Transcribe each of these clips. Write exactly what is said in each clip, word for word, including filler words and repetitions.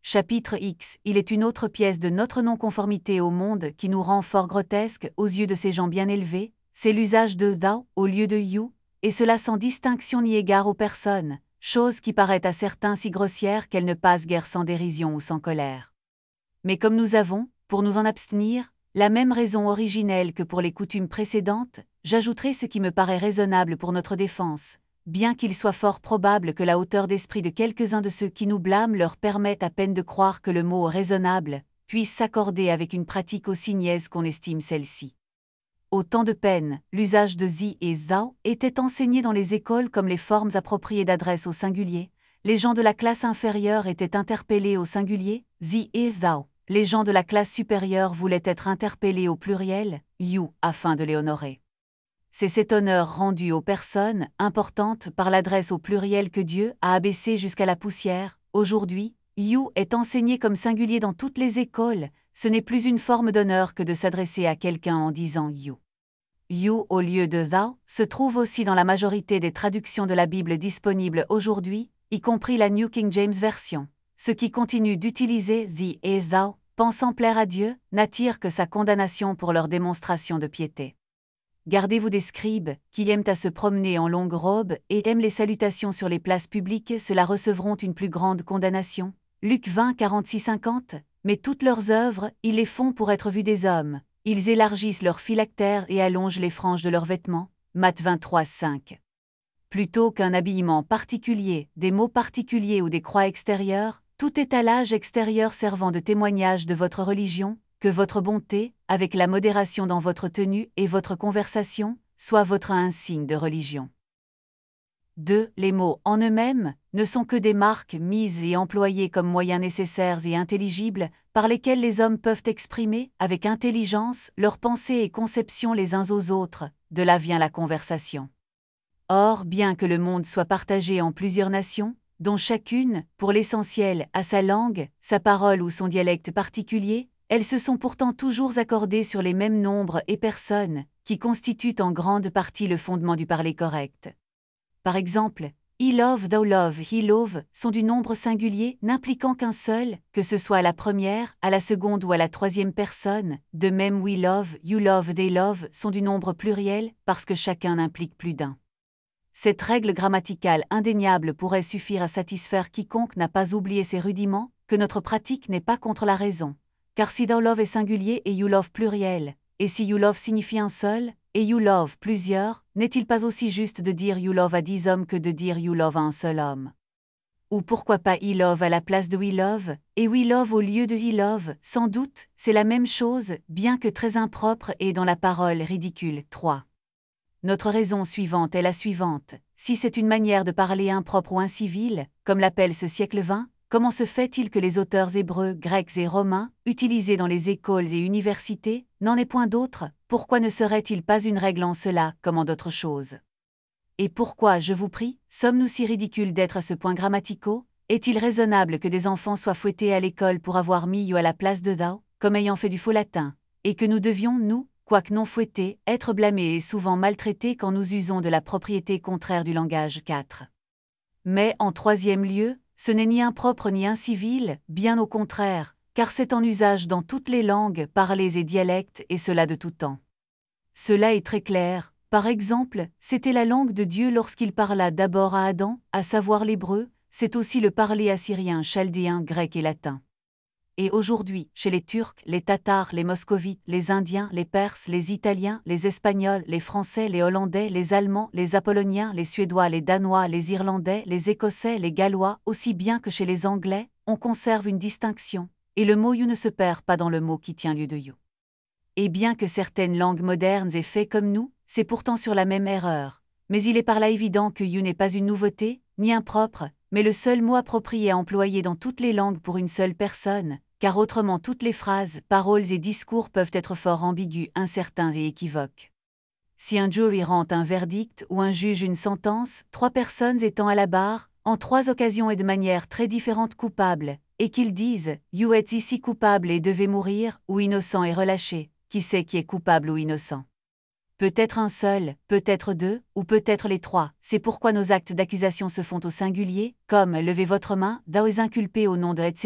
Chapitre X. Il est une autre pièce de notre non-conformité au monde qui nous rend fort grotesque aux yeux de ces gens bien élevés, c'est l'usage de thou au lieu de you, et cela sans distinction ni égard aux personnes, chose qui paraît à certains si grossière qu'elle ne passe guère sans dérision ou sans colère. Mais comme nous avons, pour nous en abstenir, la même raison originelle que pour les coutumes précédentes, j'ajouterai ce qui me paraît raisonnable pour notre défense, bien qu'il soit fort probable que la hauteur d'esprit de quelques-uns de ceux qui nous blâment leur permette à peine de croire que le mot « raisonnable » puisse s'accorder avec une pratique aussi niaise qu'on estime celle-ci. Au temps de peine, l'usage de thee et thou était enseigné dans les écoles comme les formes appropriées d'adresse au singulier. Les gens de la classe inférieure étaient interpellés au singulier, thee et thou. Les gens de la classe supérieure voulaient être interpellés au pluriel, you, afin de les honorer. C'est cet honneur rendu aux personnes importantes par l'adresse au pluriel que Dieu a abaissé jusqu'à la poussière. Aujourd'hui, you est enseigné comme singulier dans toutes les écoles. Ce n'est plus une forme d'honneur que de s'adresser à quelqu'un en disant you. You au lieu de thou se trouve aussi dans la majorité des traductions de la Bible disponibles aujourd'hui, y compris la New King James Version. Ceux qui continuent d'utiliser thee et thou, pensant plaire à Dieu, n'attirent que sa condamnation pour leur démonstration de piété. Gardez-vous des scribes, qui aiment à se promener en longue robe et aiment les salutations sur les places publiques, ceux-là recevront une plus grande condamnation. Luc vingt, quarante-six cinquante. Mais toutes leurs œuvres, ils les font pour être vus des hommes. Ils élargissent leurs phylactères et allongent les franges de leurs vêtements. Matthieu vingt-trois, cinq. Plutôt qu'un habillement particulier, des mots particuliers ou des croix extérieures, tout étalage extérieur servant de témoignage de votre religion, que votre bonté, avec la modération dans votre tenue et votre conversation, soit votre insigne de religion. deux. Les mots en eux-mêmes ne sont que des marques mises et employées comme moyens nécessaires et intelligibles par lesquels les hommes peuvent exprimer, avec intelligence, leurs pensées et conceptions les uns aux autres. De là vient la conversation. Or, bien que le monde soit partagé en plusieurs nations, dont chacune, pour l'essentiel, a sa langue, sa parole ou son dialecte particulier, elles se sont pourtant toujours accordées sur les mêmes nombres et personnes, qui constituent en grande partie le fondement du parler correct. Par exemple, I love, thou love, he love sont du nombre singulier n'impliquant qu'un seul, que ce soit à la première, à la seconde ou à la troisième personne. De même, we love, you love, they love sont du nombre pluriel parce que chacun n'implique plus d'un. Cette règle grammaticale indéniable pourrait suffire à satisfaire quiconque n'a pas oublié ces rudiments, que notre pratique n'est pas contre la raison. Car si thou love est singulier et you love pluriel, et si you love signifie un seul, et you love plusieurs, n'est-il pas aussi juste de dire you love à dix hommes que de dire you love à un seul homme? Ou pourquoi pas he love à la place de we love, et we love au lieu de he love? Sans doute, c'est la même chose, bien que très impropre et dans la parole ridicule. trois. Notre raison suivante est la suivante. Si c'est une manière de parler impropre ou incivile, comme l'appelle ce siècle vingt, comment se fait-il que les auteurs hébreux, grecs et romains, utilisés dans les écoles et universités, n'en aient point d'autres? Pourquoi ne serait-il pas une règle en cela, comme en d'autres choses? Et pourquoi, je vous prie, sommes-nous si ridicules d'être à ce point grammaticaux? Est-il raisonnable que des enfants soient fouettés à l'école pour avoir mis you à la place de thou, comme ayant fait du faux latin, et que nous devions, nous, quoique non fouettés, être blâmés et souvent maltraités quand nous usons de la propriété contraire du langage? quatre. Mais, en troisième lieu, ce n'est ni impropre ni incivil, bien au contraire, car c'est en usage dans toutes les langues, parlées et dialectes, et cela de tout temps. Cela est très clair. Par exemple, c'était la langue de Dieu lorsqu'il parla d'abord à Adam, à savoir l'hébreu, c'est aussi le parler assyrien, chaldéen, grec et latin. Et aujourd'hui, chez les Turcs, les Tatars, les Moscovites, les Indiens, les Perses, les Italiens, les Espagnols, les Français, les Hollandais, les Allemands, les Apolloniens, les Suédois, les Danois, les Irlandais, les Écossais, les Gallois, aussi bien que chez les Anglais, on conserve une distinction, et le mot you ne se perd pas dans le mot qui tient lieu de you. Et bien que certaines langues modernes aient fait comme nous, c'est pourtant sur la même erreur. Mais il est par là évident que you n'est pas une nouveauté, ni impropre, mais le seul mot approprié à employer dans toutes les langues pour une seule personne, car autrement toutes les phrases, paroles et discours peuvent être fort ambigus, incertains et équivoques. Si un jury rend un verdict ou un juge une sentence, trois personnes étant à la barre, en trois occasions et de manière très différente coupables, et qu'ils disent « You êtes ici coupable et devez mourir » ou « innocent et relâché », qui sait qui est coupable ou innocent? Peut-être un seul, peut-être deux, ou peut-être les trois. C'est pourquoi nos actes d'accusation se font au singulier, comme « levez votre main », « thou is inculpé au nom de et cetera »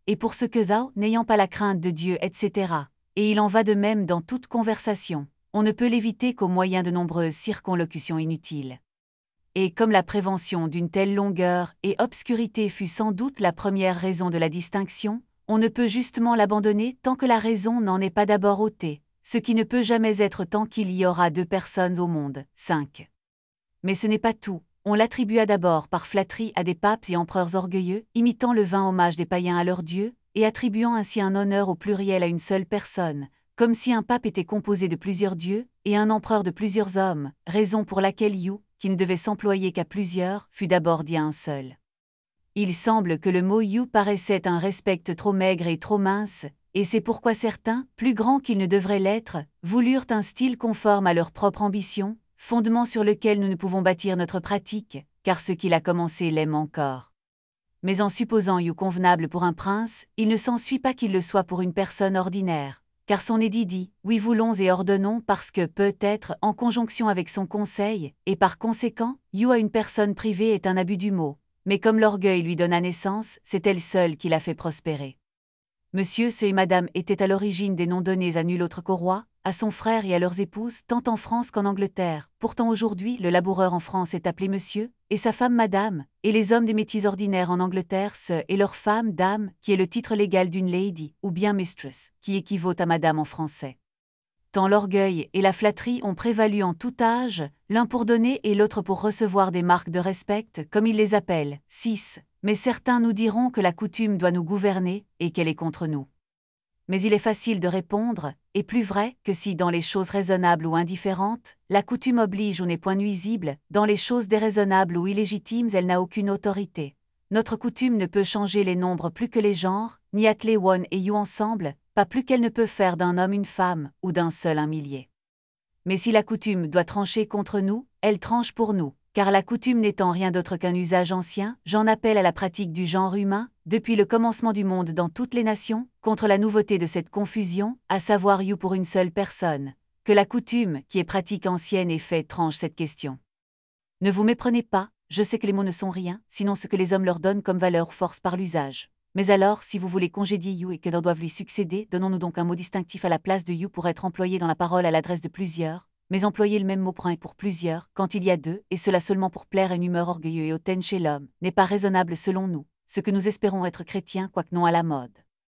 et pour ce que thou, n'ayant pas la crainte de Dieu, et cetera. Et il en va de même dans toute conversation. On ne peut l'éviter qu'au moyen de nombreuses circonlocutions inutiles. Et comme la prévention d'une telle longueur et obscurité fut sans doute la première raison de la distinction, on ne peut justement l'abandonner tant que la raison n'en est pas d'abord ôtée, ce qui ne peut jamais être tant qu'il y aura deux personnes au monde. cinq. Mais ce n'est pas tout. On l'attribua d'abord par flatterie à des papes et empereurs orgueilleux, imitant le vain hommage des païens à leurs dieux, et attribuant ainsi un honneur au pluriel à une seule personne, comme si un pape était composé de plusieurs dieux, et un empereur de plusieurs hommes, raison pour laquelle you, qui ne devait s'employer qu'à plusieurs, fut d'abord dit à un seul. Il semble que le mot you paraissait un respect trop maigre et trop mince, et c'est pourquoi certains, plus grands qu'ils ne devraient l'être, voulurent un style conforme à leur propre ambition, fondement sur lequel nous ne pouvons bâtir notre pratique, car ce qu'il a commencé l'aime encore. Mais en supposant you convenable pour un prince, il ne s'ensuit pas qu'il le soit pour une personne ordinaire, car son édit dit « Oui voulons et ordonnons parce que peut-être en conjonction avec son conseil, et par conséquent, you à une personne privée est un abus du mot, mais comme l'orgueil lui donna naissance, c'est elle seule qui l'a fait prospérer. » Monsieur ce et Madame étaient à l'origine des noms donnés à nul autre qu'au roi, à son frère et à leurs épouses, tant en France qu'en Angleterre. Pourtant aujourd'hui, le laboureur en France est appelé Monsieur, et sa femme Madame, et les hommes des métiers ordinaires en Angleterre ce et leur femme Dame, qui est le titre légal d'une lady, ou bien mistress, qui équivaut à Madame en français. Tant l'orgueil et la flatterie ont prévalu en tout âge, l'un pour donner et l'autre pour recevoir des marques de respect, comme ils les appellent. six. Mais certains nous diront que la coutume doit nous gouverner, et qu'elle est contre nous. Mais il est facile de répondre, et plus vrai, que si dans les choses raisonnables ou indifférentes, la coutume oblige ou n'est point nuisible, dans les choses déraisonnables ou illégitimes elle n'a aucune autorité. Notre coutume ne peut changer les nombres plus que les genres, ni atteler one et you ensemble, pas plus qu'elle ne peut faire d'un homme une femme, ou d'un seul un millier. Mais si la coutume doit trancher contre nous, elle tranche pour nous, car la coutume n'étant rien d'autre qu'un usage ancien, j'en appelle à la pratique du genre humain, depuis le commencement du monde dans toutes les nations, contre la nouveauté de cette confusion, à savoir you pour une seule personne, que la coutume, qui est pratique ancienne et fait, tranche cette question. Ne vous méprenez pas, je sais que les mots ne sont rien, sinon ce que les hommes leur donnent comme valeur ou force par l'usage. Mais alors, si vous voulez congédier you et que d'en doivent lui succéder, donnons-nous donc un mot distinctif à la place de you pour être employé dans la parole à l'adresse de plusieurs, mais employer le même mot pour un et pour plusieurs, quand il y a deux, et cela seulement pour plaire à une humeur orgueilleuse et hautaine chez l'homme, n'est pas raisonnable selon nous, ce que nous espérons être chrétiens quoique non à la mode.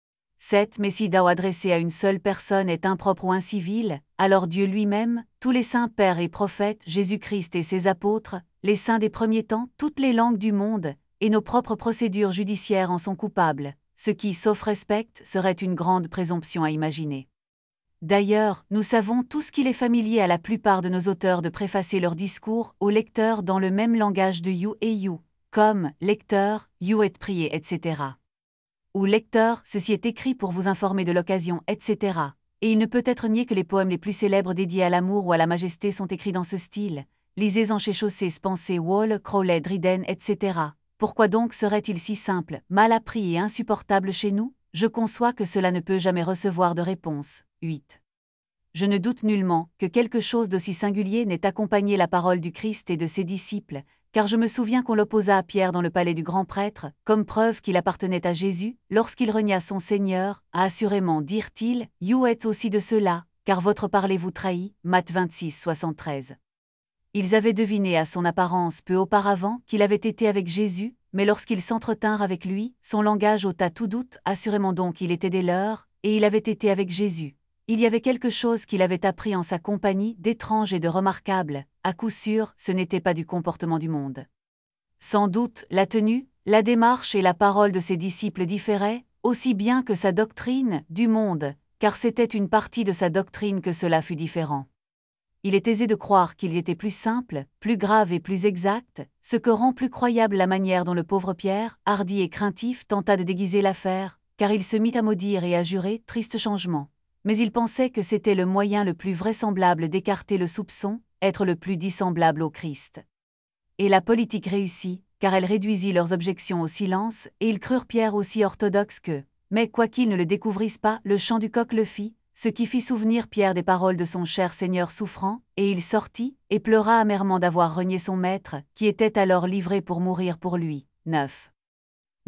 sept. Mais si thou adressé à une seule personne est impropre ou incivil, alors Dieu lui-même, tous les saints pères et prophètes, Jésus-Christ et ses apôtres, les saints des premiers temps, toutes les langues du monde, et nos propres procédures judiciaires en sont coupables, ce qui, sauf respect, serait une grande présomption à imaginer. D'ailleurs, nous savons tous qu'il est familier à la plupart de nos auteurs de préfacer leurs discours aux lecteurs dans le même langage de you et you, comme « lecteur, you êtes prié, et cetera » ou « lecteur, ceci est écrit pour vous informer de l'occasion, et cetera » Et il ne peut être nié que les poèmes les plus célèbres dédiés à l'amour ou à la majesté sont écrits dans ce style. Lisez-en chez Chaucer, Spencer, Wall, Crowley, Dryden, et cetera. Pourquoi donc serait-il si simple, mal appris et insupportable chez nous? Je conçois que cela ne peut jamais recevoir de réponse. huit. Je ne doute nullement que quelque chose d'aussi singulier n'ait accompagné la parole du Christ et de ses disciples, car je me souviens qu'on l'opposa à Pierre dans le palais du grand prêtre, comme preuve qu'il appartenait à Jésus, lorsqu'il renia son Seigneur, « Assurément, dirent-ils, you êtes aussi de ceux-là, car votre parler vous trahit. » Matthieu vingt-six, soixante-treize. Ils avaient deviné à son apparence peu auparavant qu'il avait été avec Jésus, mais lorsqu'ils s'entretinrent avec lui, son langage ôta tout doute, assurément donc il était des leurs, et il avait été avec Jésus. Il y avait quelque chose qu'il avait appris en sa compagnie d'étrange et de remarquable, à coup sûr, ce n'était pas du comportement du monde. Sans doute, la tenue, la démarche et la parole de ses disciples différaient, aussi bien que sa doctrine, du monde, car c'était une partie de sa doctrine que cela fut différent. Il est aisé de croire qu'il était plus simple, plus grave et plus exact, ce que rend plus croyable la manière dont le pauvre Pierre, hardi et craintif, tenta de déguiser l'affaire, car il se mit à maudire et à jurer, triste changement. Mais il pensait que c'était le moyen le plus vraisemblable d'écarter le soupçon, être le plus dissemblable au Christ. Et la politique réussit, car elle réduisit leurs objections au silence, et ils crurent Pierre aussi orthodoxe qu'eux. Mais quoiqu'ils ne le découvrissent pas, le chant du coq le fit, ce qui fit souvenir Pierre des paroles de son cher Seigneur souffrant, et il sortit, et pleura amèrement d'avoir renié son maître, qui était alors livré pour mourir pour lui. neuf.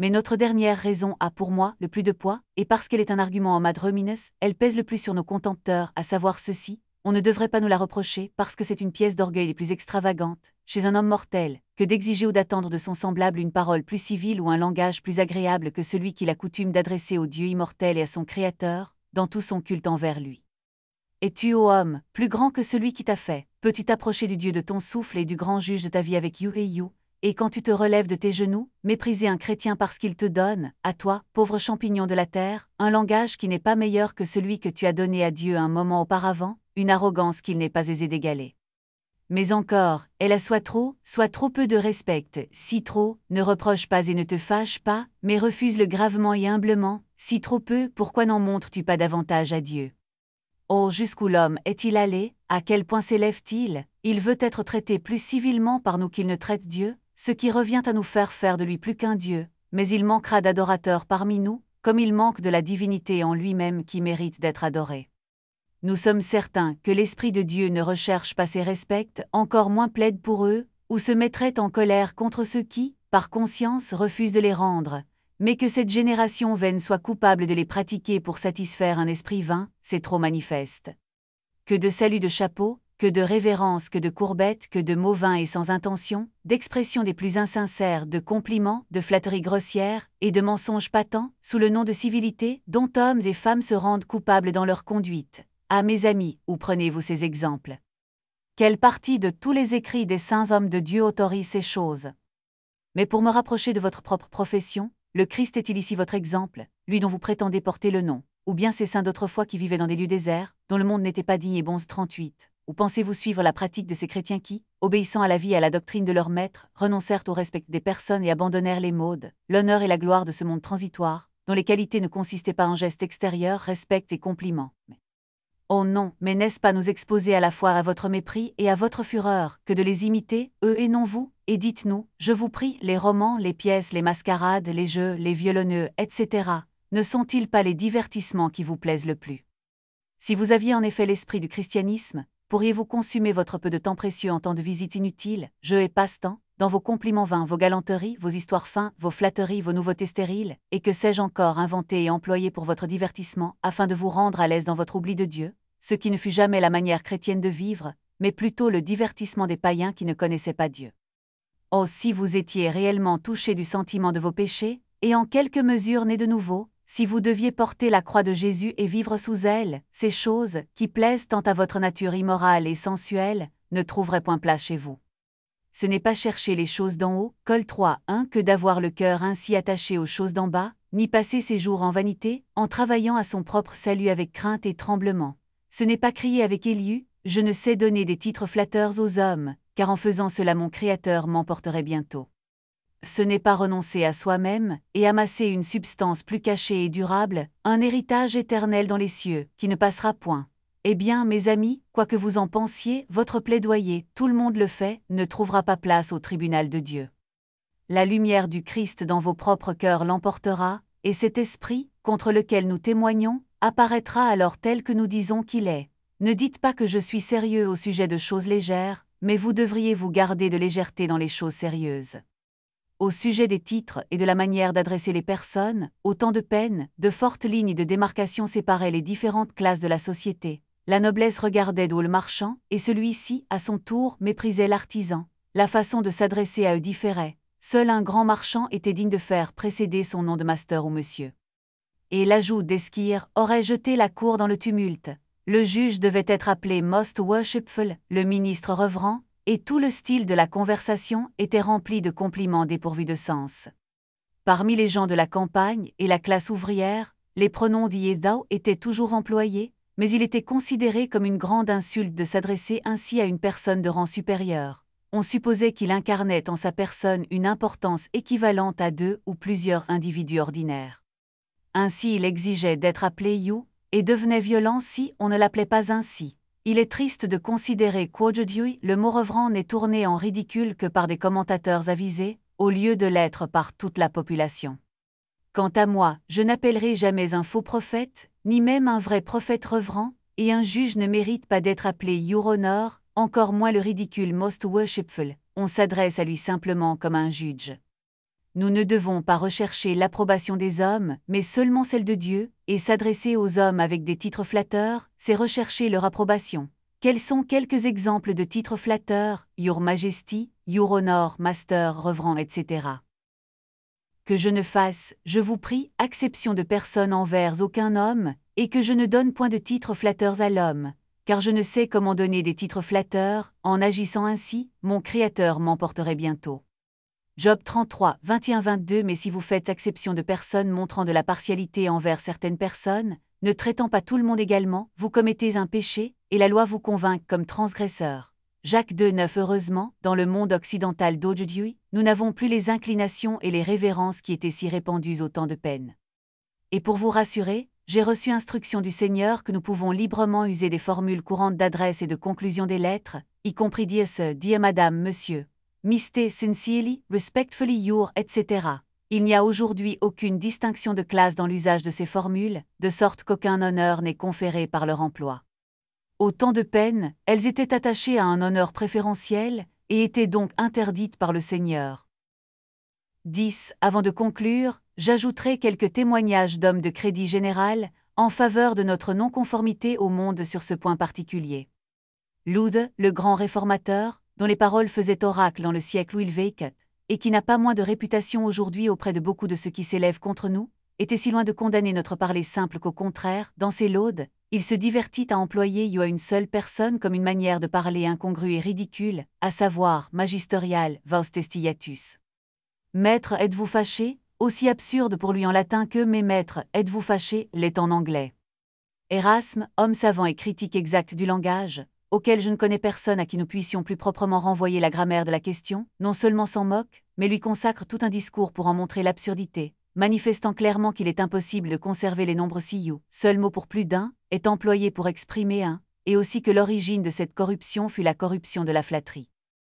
Mais notre dernière raison a pour moi le plus de poids, et parce qu'elle est un argument en ad hominem, elle pèse le plus sur nos contempteurs, à savoir ceci, on ne devrait pas nous la reprocher parce que c'est une pièce d'orgueil les plus extravagantes, chez un homme mortel, que d'exiger ou d'attendre de son semblable une parole plus civile ou un langage plus agréable que celui qu'il a coutume d'adresser au Dieu immortel et à son Créateur, dans tout son culte envers lui. Es-tu, ô homme, plus grand que celui qui t'a fait? Peux-tu t'approcher du Dieu de ton souffle et du grand juge de ta vie avec you et you, et quand tu te relèves de tes genoux, mépriser un chrétien parce qu'il te donne, à toi, pauvre champignon de la terre, un langage qui n'est pas meilleur que celui que tu as donné à Dieu un moment auparavant, une arrogance qu'il n'est pas aisé d'égaler. Mais encore, elle a soit trop, soit trop peu de respect, si trop, ne reproche pas et ne te fâche pas, mais refuse-le gravement et humblement, si trop peu, pourquoi n'en montres-tu pas davantage à Dieu? Oh, jusqu'où l'homme est-il allé, à quel point s'élève-t-il? Il veut être traité plus civilement par nous qu'il ne traite Dieu, ce qui revient à nous faire faire de lui plus qu'un Dieu, mais il manquera d'adorateurs parmi nous, comme il manque de la divinité en lui-même qui mérite d'être adoré. Nous sommes certains que l'Esprit de Dieu ne recherche pas ces respects, encore moins plaide pour eux, ou se mettrait en colère contre ceux qui, par conscience, refusent de les rendre, mais que cette génération vaine soit coupable de les pratiquer pour satisfaire un esprit vain, c'est trop manifeste. Que de saluts de chapeau, que de révérences, que de courbettes, que de mots vains et sans intention, d'expressions des plus insincères, de compliments, de flatteries grossières, et de mensonges patents, sous le nom de civilité, dont hommes et femmes se rendent coupables dans leur conduite. Ah mes amis, où prenez-vous ces exemples? Quelle partie de tous les écrits des saints hommes de Dieu autorise ces choses? Mais pour me rapprocher de votre propre profession, le Christ est-il ici votre exemple, lui dont vous prétendez porter le nom, ou bien ces saints d'autrefois qui vivaient dans des lieux déserts, dont le monde n'était pas digne et bons trente-huit, ou pensez-vous suivre la pratique de ces chrétiens qui, obéissant à la vie et à la doctrine de leur maître, renoncèrent au respect des personnes et abandonnèrent les modes, l'honneur et la gloire de ce monde transitoire, dont les qualités ne consistaient pas en gestes extérieurs, respect et compliments. Oh non, mais n'est-ce pas nous exposer à la fois à votre mépris et à votre fureur, que de les imiter, eux et non vous? Et dites-nous, je vous prie, les romans, les pièces, les mascarades, les jeux, les violonneux, et cetera, ne sont-ils pas les divertissements qui vous plaisent le plus? Si vous aviez en effet l'esprit du christianisme, pourriez-vous consumer votre peu de temps précieux en temps de visite inutile, jeux et passe-temps, dans vos compliments vains, vos galanteries, vos histoires fins, vos flatteries, vos nouveautés stériles, et que sais-je encore inventer et employer pour votre divertissement, afin de vous rendre à l'aise dans votre oubli de Dieu, ce qui ne fut jamais la manière chrétienne de vivre, mais plutôt le divertissement des païens qui ne connaissaient pas Dieu. Oh, si vous étiez réellement touché du sentiment de vos péchés, et en quelque mesure né de nouveau, si vous deviez porter la croix de Jésus et vivre sous elle, ces choses, qui plaisent tant à votre nature immorale et sensuelle, ne trouveraient point place chez vous. Ce n'est pas chercher les choses d'en haut, Col trois un, que d'avoir le cœur ainsi attaché aux choses d'en bas, ni passer ses jours en vanité, en travaillant à son propre salut avec crainte et tremblement. Ce n'est pas crier avec Éliu, je ne sais donner des titres flatteurs aux hommes, car en faisant cela mon Créateur m'emporterait bientôt. Ce n'est pas renoncer à soi-même, et amasser une substance plus cachée et durable, un héritage éternel dans les cieux, qui ne passera point. Eh bien, mes amis, quoi que vous en pensiez, votre plaidoyer, tout le monde le fait, ne trouvera pas place au tribunal de Dieu. La lumière du Christ dans vos propres cœurs l'emportera, et cet esprit, contre lequel nous témoignons, apparaîtra alors tel que nous disons qu'il est. Ne dites pas que je suis sérieux au sujet de choses légères, mais vous devriez vous garder de légèreté dans les choses sérieuses. Au sujet des titres et de la manière d'adresser les personnes, autant de peines, de fortes lignes de démarcation séparaient les différentes classes de la société. La noblesse regardait d'où le marchand, et celui-ci, à son tour, méprisait l'artisan. La façon de s'adresser à eux différait. Seul un grand marchand était digne de faire précéder son nom de master ou monsieur. Et l'ajout d'Esquire aurait jeté la cour dans le tumulte. Le juge devait être appelé Most Worshipful, le ministre reverend, et tout le style de la conversation était rempli de compliments dépourvus de sens. Parmi les gens de la campagne et la classe ouvrière, les pronoms d'Iedao étaient toujours employés, mais il était considéré comme une grande insulte de s'adresser ainsi à une personne de rang supérieur. On supposait qu'il incarnait en sa personne une importance équivalente à deux ou plusieurs individus ordinaires. Ainsi il exigeait d'être appelé You, et devenait violent si on ne l'appelait pas ainsi. Il est triste de considérer qu'aujourd'hui le mot reverend n'est tourné en ridicule que par des commentateurs avisés, au lieu de l'être par toute la population. Quant à moi, je n'appellerai jamais un faux prophète, ni même un vrai prophète reverend, et un juge ne mérite pas d'être appelé Your Honor, encore moins le ridicule Most Worshipful, on s'adresse à lui simplement comme un juge. Nous ne devons pas rechercher l'approbation des hommes, mais seulement celle de Dieu, et s'adresser aux hommes avec des titres flatteurs, c'est rechercher leur approbation. Quels sont quelques exemples de titres flatteurs, Your Majesty, Your Honor, Master, Reverend, et cetera. Que je ne fasse, je vous prie, acception de personne envers aucun homme, et que je ne donne point de titres flatteurs à l'homme, car je ne sais comment donner des titres flatteurs, en agissant ainsi, mon Créateur m'emporterait bientôt. Job trente-trois, vingt et un à vingt-deux Mais si vous faites exception de personnes montrant de la partialité envers certaines personnes, ne traitant pas tout le monde également, vous commettez un péché, et la loi vous convainc comme transgresseur. Jacques deux neuf Heureusement, dans le monde occidental d'aujourd'hui, nous n'avons plus les inclinations et les révérences qui étaient si répandues au temps de peine. Et pour vous rassurer, j'ai reçu instruction du Seigneur que nous pouvons librement user des formules courantes d'adresse et de conclusion des lettres, y compris dire ce, dire madame, monsieur. Mister sincerely, respectfully your, et cetera. Il n'y a aujourd'hui aucune distinction de classe dans l'usage de ces formules, de sorte qu'aucun honneur n'est conféré par leur emploi. Au temps de peine, elles étaient attachées à un honneur préférentiel, et étaient donc interdites par le Seigneur. dix Avant de conclure, j'ajouterai quelques témoignages d'hommes de crédit général, en faveur de notre non-conformité au monde sur ce point particulier. Lude, le grand réformateur, dont les paroles faisaient oracle dans le siècle où il vécut, et qui n'a pas moins de réputation aujourd'hui auprès de beaucoup de ceux qui s'élèvent contre nous, était si loin de condamner notre parler simple qu'au contraire, dans ses laudes, il se divertit à employer you à une seule personne comme une manière de parler incongrue et ridicule, à savoir magisterial, vos testillatus. Maître, êtes-vous fâché, aussi absurde pour lui en latin que mais maître, êtes-vous fâché, l'est en anglais. Erasme, homme savant et critique exact du langage, auquel je ne connais personne à qui nous puissions plus proprement renvoyer la grammaire de la question, non seulement s'en moque, mais lui consacre tout un discours pour en montrer l'absurdité, manifestant clairement qu'il est impossible de conserver les nombres si you, seul mot pour plus d'un, est employé pour exprimer un, et aussi que l'origine de cette corruption fut la corruption de la flatterie.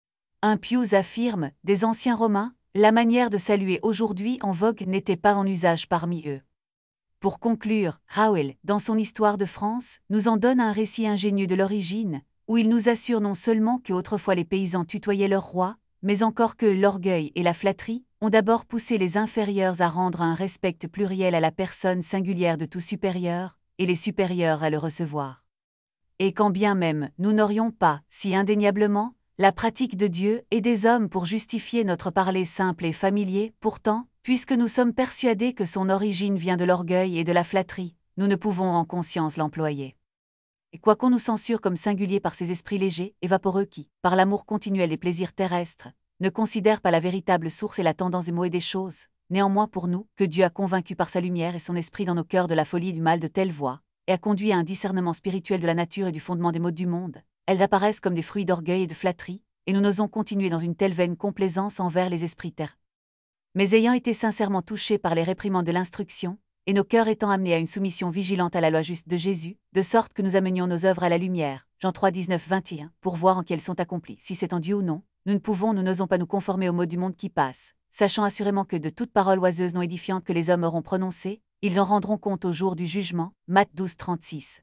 Un Pius affirme, des anciens Romains, la manière de saluer aujourd'hui en vogue n'était pas en usage parmi eux. Pour conclure, Raoul, dans son Histoire de France, nous en donne un récit ingénieux de l'origine, où il nous assure non seulement que autrefois les paysans tutoyaient leur roi, mais encore que l'orgueil et la flatterie ont d'abord poussé les inférieurs à rendre un respect pluriel à la personne singulière de tout supérieur, et les supérieurs à le recevoir. Et quand bien même nous n'aurions pas, si indéniablement, la pratique de Dieu et des hommes pour justifier notre parler simple et familier, pourtant, puisque nous sommes persuadés que son origine vient de l'orgueil et de la flatterie, nous ne pouvons en conscience l'employer. Et quoiqu'on nous censure comme singulier par ces esprits légers et vaporeux qui, par l'amour continuel des plaisirs terrestres, ne considèrent pas la véritable source et la tendance des mots et des choses, néanmoins pour nous, que Dieu a convaincu par sa lumière et son esprit dans nos cœurs de la folie et du mal de telle voie, et a conduit à un discernement spirituel de la nature et du fondement des mots du monde, elles apparaissent comme des fruits d'orgueil et de flatterie, et nous n'osons continuer dans une telle vaine complaisance envers les esprits terrestres. Mais ayant été sincèrement touchés par les réprimandes de l'instruction, et nos cœurs étant amenés à une soumission vigilante à la loi juste de Jésus, de sorte que nous amenions nos œuvres à la lumière, Jean trois, dix-neuf, vingt et un, pour voir en qui elles sont accomplies, si c'est en Dieu ou non, nous ne pouvons, nous n'osons pas nous conformer aux mots du monde qui passe, sachant assurément que de toute parole oiseuse non édifiante que les hommes auront prononcée, ils en rendront compte au jour du jugement, Matthieu douze, trente-six.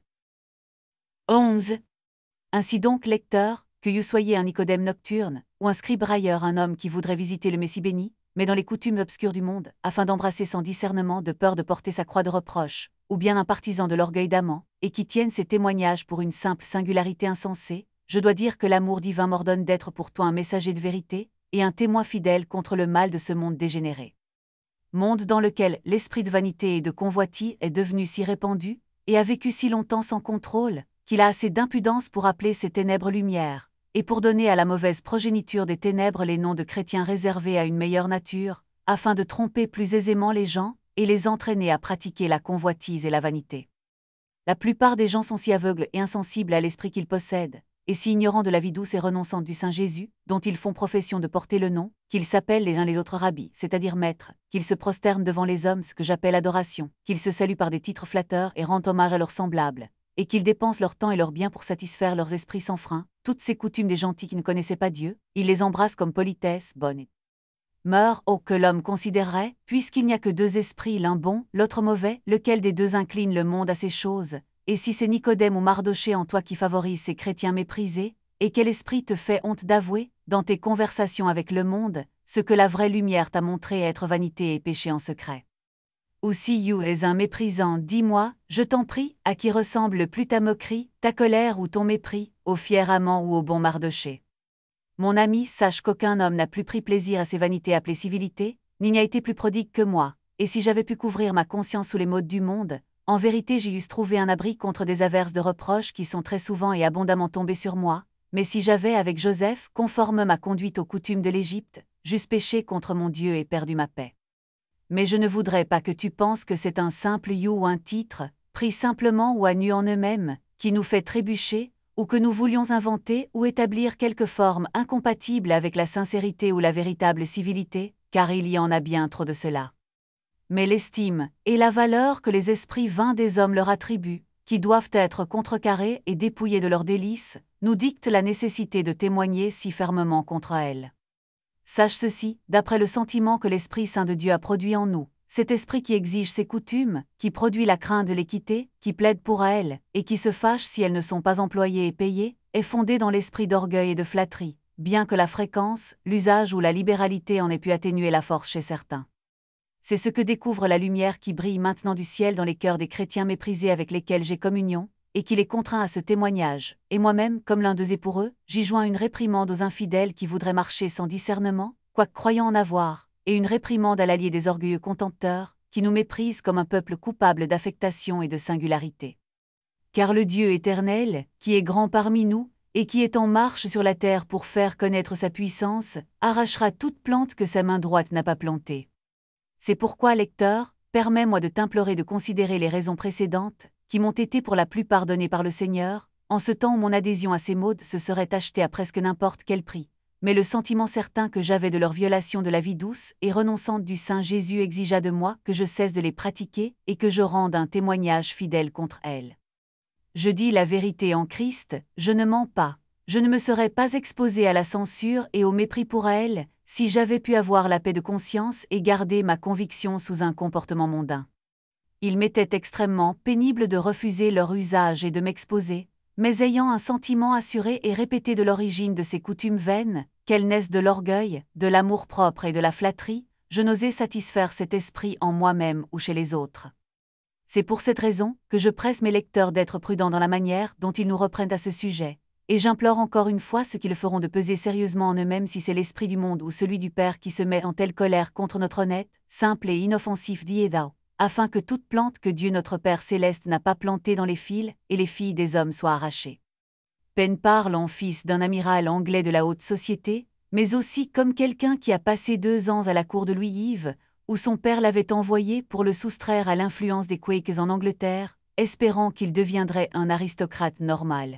onze. Ainsi donc, lecteur, que vous soyez un Nicodème nocturne, ou un scribe railleur, un homme qui voudrait visiter le Messie béni, mais dans les coutumes obscures du monde, afin d'embrasser sans discernement de peur de porter sa croix de reproche, ou bien un partisan de l'orgueil d'amant, et qui tienne ses témoignages pour une simple singularité insensée, je dois dire que l'amour divin m'ordonne d'être pour toi un messager de vérité, et un témoin fidèle contre le mal de ce monde dégénéré. Monde dans lequel l'esprit de vanité et de convoitise est devenu si répandu, et a vécu si longtemps sans contrôle, qu'il a assez d'impudence pour appeler ces ténèbres lumière, et pour donner à la mauvaise progéniture des ténèbres les noms de chrétiens réservés à une meilleure nature, afin de tromper plus aisément les gens, et les entraîner à pratiquer la convoitise et la vanité. La plupart des gens sont si aveugles et insensibles à l'esprit qu'ils possèdent, et si ignorants de la vie douce et renonçante du Saint Jésus, dont ils font profession de porter le nom, qu'ils s'appellent les uns les autres rabbis, c'est-à-dire maîtres, qu'ils se prosternent devant les hommes, ce que j'appelle adoration, qu'ils se saluent par des titres flatteurs et rendent hommage à leurs semblables, et qu'ils dépensent leur temps et leurs biens pour satisfaire leurs esprits sans frein, toutes ces coutumes des gentils qui ne connaissaient pas Dieu, ils les embrassent comme politesse bonne. Meurt, oh que l'homme considérerait, puisqu'il n'y a que deux esprits, l'un bon, l'autre mauvais, lequel des deux incline le monde à ces choses, et si c'est Nicodème ou Mardochée en toi qui favorise ces chrétiens méprisés, et quel esprit te fait honte d'avouer, dans tes conversations avec le monde, ce que la vraie lumière t'a montré être vanité et péché en secret. Ou si you es un méprisant, dis-moi, je t'en prie, à qui ressemble plus ta moquerie, ta colère ou ton mépris, au fier amant ou au bon Mardoché. Mon ami, sache qu'aucun homme n'a plus pris plaisir à ces vanités appelées civilités, ni n'a été plus prodigue que moi, et si j'avais pu couvrir ma conscience sous les modes du monde, en vérité j'y eusse trouvé un abri contre des averses de reproches qui sont très souvent et abondamment tombées sur moi, mais si j'avais avec Joseph, conforme ma conduite aux coutumes de l'Égypte, j'eusse péché contre mon Dieu et perdu ma paix. Mais je ne voudrais pas que tu penses que c'est un simple you ou un titre, pris simplement ou à nu en eux-mêmes, qui nous fait trébucher, ou que nous voulions inventer ou établir quelque forme incompatible avec la sincérité ou la véritable civilité, car il y en a bien trop de cela. Mais l'estime, et la valeur que les esprits vains des hommes leur attribuent, qui doivent être contrecarrés et dépouillés de leurs délices, nous dictent la nécessité de témoigner si fermement contre elles. Sache ceci, d'après le sentiment que l'Esprit Saint de Dieu a produit en nous, cet esprit qui exige ses coutumes, qui produit la crainte de l'équité, qui plaide pour elles, et qui se fâche si elles ne sont pas employées et payées, est fondé dans l'esprit d'orgueil et de flatterie, bien que la fréquence, l'usage ou la libéralité en ait pu atténuer la force chez certains. C'est ce que découvre la lumière qui brille maintenant du ciel dans les cœurs des chrétiens méprisés avec lesquels j'ai communion, et qui les contraint à ce témoignage, et moi-même, comme l'un d'eux est pour eux, j'y joins une réprimande aux infidèles qui voudraient marcher sans discernement, quoique croyant en avoir, et une réprimande à l'allié des orgueilleux contempteurs, qui nous méprisent comme un peuple coupable d'affectation et de singularité. Car le Dieu éternel, qui est grand parmi nous, et qui est en marche sur la terre pour faire connaître sa puissance, arrachera toute plante que sa main droite n'a pas plantée. C'est pourquoi, lecteur, permets-moi de t'implorer de considérer les raisons précédentes, qui m'ont été pour la plupart données par le Seigneur, en ce temps où mon adhésion à ces modes se serait achetée à presque n'importe quel prix, mais le sentiment certain que j'avais de leur violation de la vie douce et renonçante du Saint Jésus exigea de moi que je cesse de les pratiquer et que je rende un témoignage fidèle contre elles. Je dis la vérité en Christ, je ne mens pas, je ne me serais pas exposé à la censure et au mépris pour elles, si j'avais pu avoir la paix de conscience et garder ma conviction sous un comportement mondain. Il m'était extrêmement pénible de refuser leur usage et de m'exposer, mais ayant un sentiment assuré et répété de l'origine de ces coutumes vaines, qu'elles naissent de l'orgueil, de l'amour-propre et de la flatterie, je n'osais satisfaire cet esprit en moi-même ou chez les autres. C'est pour cette raison que je presse mes lecteurs d'être prudents dans la manière dont ils nous reprennent à ce sujet, et j'implore encore une fois ceux qui le feront de peser sérieusement en eux-mêmes si c'est l'esprit du monde ou celui du Père qui se met en telle colère contre notre honnête, simple et inoffensif Diédao, afin que toute plante que Dieu notre Père céleste n'a pas plantée dans les fils et les filles des hommes soit arrachée. Penn parle en fils d'un amiral anglais de la haute société, mais aussi comme quelqu'un qui a passé deux ans à la cour de Louis-Yves, où son père l'avait envoyé pour le soustraire à l'influence des Quakes en Angleterre, espérant qu'il deviendrait un aristocrate normal.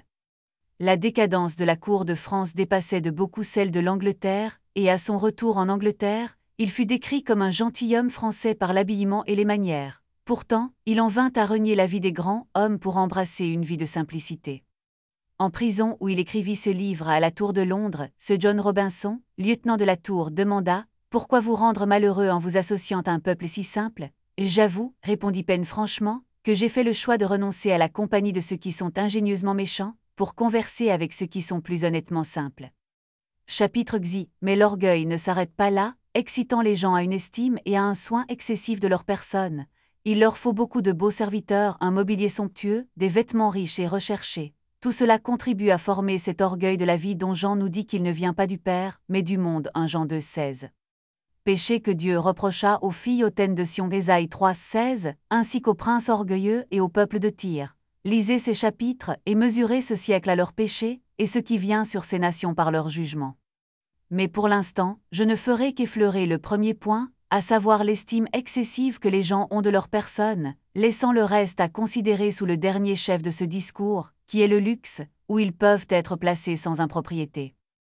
La décadence de la cour de France dépassait de beaucoup celle de l'Angleterre, et à son retour en Angleterre, il fut décrit comme un gentilhomme français par l'habillement et les manières. Pourtant, il en vint à renier la vie des grands hommes pour embrasser une vie de simplicité. En prison où il écrivit ce livre à la Tour de Londres, ce John Robinson, lieutenant de la Tour, demanda « Pourquoi vous rendre malheureux en vous associant à un peuple si simple ?»« J'avoue, répondit Penn franchement, que j'ai fait le choix de renoncer à la compagnie de ceux qui sont ingénieusement méchants, pour converser avec ceux qui sont plus honnêtement simples. » Chapitre Xi. Mais l'orgueil ne s'arrête pas là, excitant les gens à une estime et à un soin excessif de leur personne. Il leur faut beaucoup de beaux serviteurs, un mobilier somptueux, des vêtements riches et recherchés. Tout cela contribue à former cet orgueil de la vie dont Jean nous dit qu'il ne vient pas du Père, mais du monde. un Jean deux seize. Péché que Dieu reprocha aux filles hautaines de Sion. Ésaïe trois seize, ainsi qu'aux princes orgueilleux et au peuple de Tyr. Lisez ces chapitres et mesurez ce siècle à leur péché, et ce qui vient sur ces nations par leur jugement. Mais pour l'instant, je ne ferai qu'effleurer le premier point, à savoir l'estime excessive que les gens ont de leur personne, laissant le reste à considérer sous le dernier chef de ce discours, qui est le luxe, où ils peuvent être placés sans impropriété.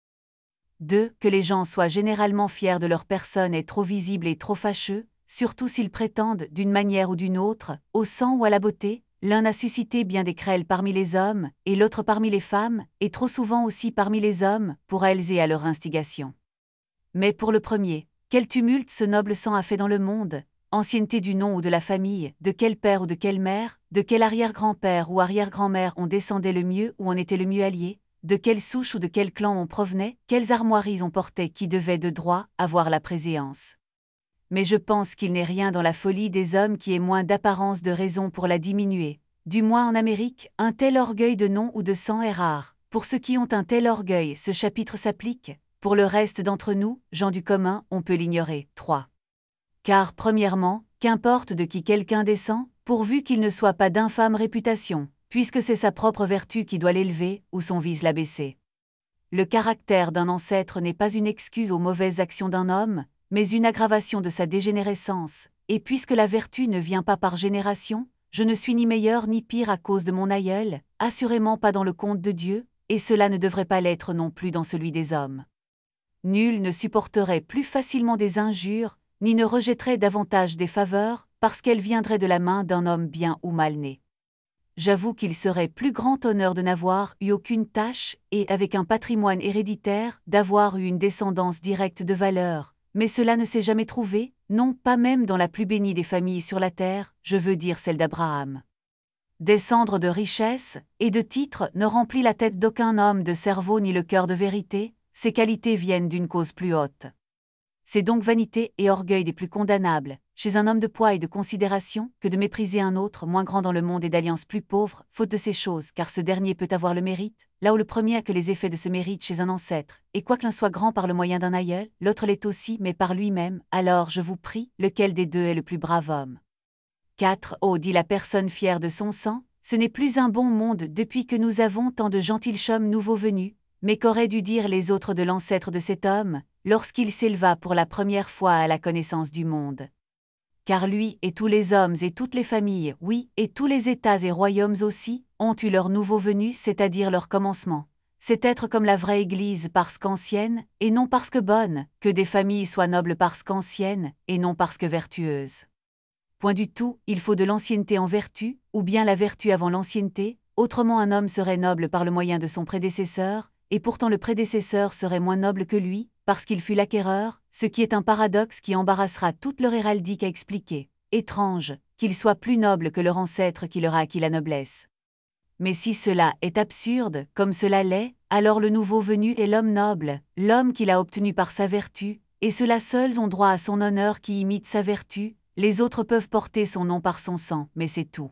deux. Que les gens soient généralement fiers de leur personne est trop visible et trop fâcheux, surtout s'ils prétendent, d'une manière ou d'une autre, au sang ou à la beauté. L'un a suscité bien des querelles parmi les hommes, et l'autre parmi les femmes, et trop souvent aussi parmi les hommes, pour elles et à leur instigation. Mais pour le premier, quel tumulte ce noble sang a fait dans le monde, ancienneté du nom ou de la famille, de quel père ou de quelle mère, de quel arrière-grand-père ou arrière-grand-mère on descendait le mieux ou on était le mieux allié, de quelle souche ou de quel clan on provenait, quelles armoiries on portait qui devaient de droit avoir la préséance. Mais je pense qu'il n'est rien dans la folie des hommes qui ait moins d'apparence de raison pour la diminuer. Du moins en Amérique, un tel orgueil de nom ou de sang est rare. Pour ceux qui ont un tel orgueil, ce chapitre s'applique. Pour le reste d'entre nous, gens du commun, on peut l'ignorer. trois. Car, premièrement, qu'importe de qui quelqu'un descend, pourvu qu'il ne soit pas d'infâme réputation, puisque c'est sa propre vertu qui doit l'élever, ou son vice l'abaisser. Le caractère d'un ancêtre n'est pas une excuse aux mauvaises actions d'un homme, mais une aggravation de sa dégénérescence, et puisque la vertu ne vient pas par génération, je ne suis ni meilleur ni pire à cause de mon aïeul, assurément pas dans le compte de Dieu, et cela ne devrait pas l'être non plus dans celui des hommes. Nul ne supporterait plus facilement des injures, ni ne rejetterait davantage des faveurs, parce qu'elles viendraient de la main d'un homme bien ou mal né. J'avoue qu'il serait plus grand honneur de n'avoir eu aucune tâche, et avec un patrimoine héréditaire, d'avoir eu une descendance directe de valeur, mais cela ne s'est jamais trouvé, non pas même dans la plus bénie des familles sur la terre, je veux dire celle d'Abraham. Descendre de richesses et de titres ne remplit la tête d'aucun homme de cerveau ni le cœur de vérité, ces qualités viennent d'une cause plus haute. C'est donc vanité et orgueil des plus condamnables, chez un homme de poids et de considération, que de mépriser un autre moins grand dans le monde et d'alliance plus pauvre, faute de ces choses, car ce dernier peut avoir le mérite, là où le premier a que les effets de ce mérite chez un ancêtre, et quoique l'un soit grand par le moyen d'un aïeul, l'autre l'est aussi, mais par lui-même, alors je vous prie, lequel des deux est le plus brave homme. quatre. Oh, dit la personne fière de son sang, ce n'est plus un bon monde depuis que nous avons tant de gentilshommes nouveaux venus, mais qu'auraient dû dire les autres de l'ancêtre de cet homme, lorsqu'il s'éleva pour la première fois à la connaissance du monde. Car lui et tous les hommes et toutes les familles, oui, et tous les États et royaumes aussi, ont eu leur nouveau venu, c'est-à-dire leur commencement. C'est être comme la vraie Église parce qu'ancienne, et non parce que bonne, que des familles soient nobles parce qu'anciennes, et non parce que vertueuses. Point du tout, il faut de l'ancienneté en vertu, ou bien la vertu avant l'ancienneté, autrement un homme serait noble par le moyen de son prédécesseur, et pourtant le prédécesseur serait moins noble que lui, parce qu'il fut l'acquéreur, ce qui est un paradoxe qui embarrassera toute leur héraldique à expliquer. Étrange, qu'il soit plus noble que leur ancêtre qui leur a acquis la noblesse. Mais si cela est absurde, comme cela l'est, alors le nouveau venu est l'homme noble, l'homme qu'il a obtenu par sa vertu, et ceux-là seuls ont droit à son honneur qui imite sa vertu, les autres peuvent porter son nom par son sang, mais c'est tout.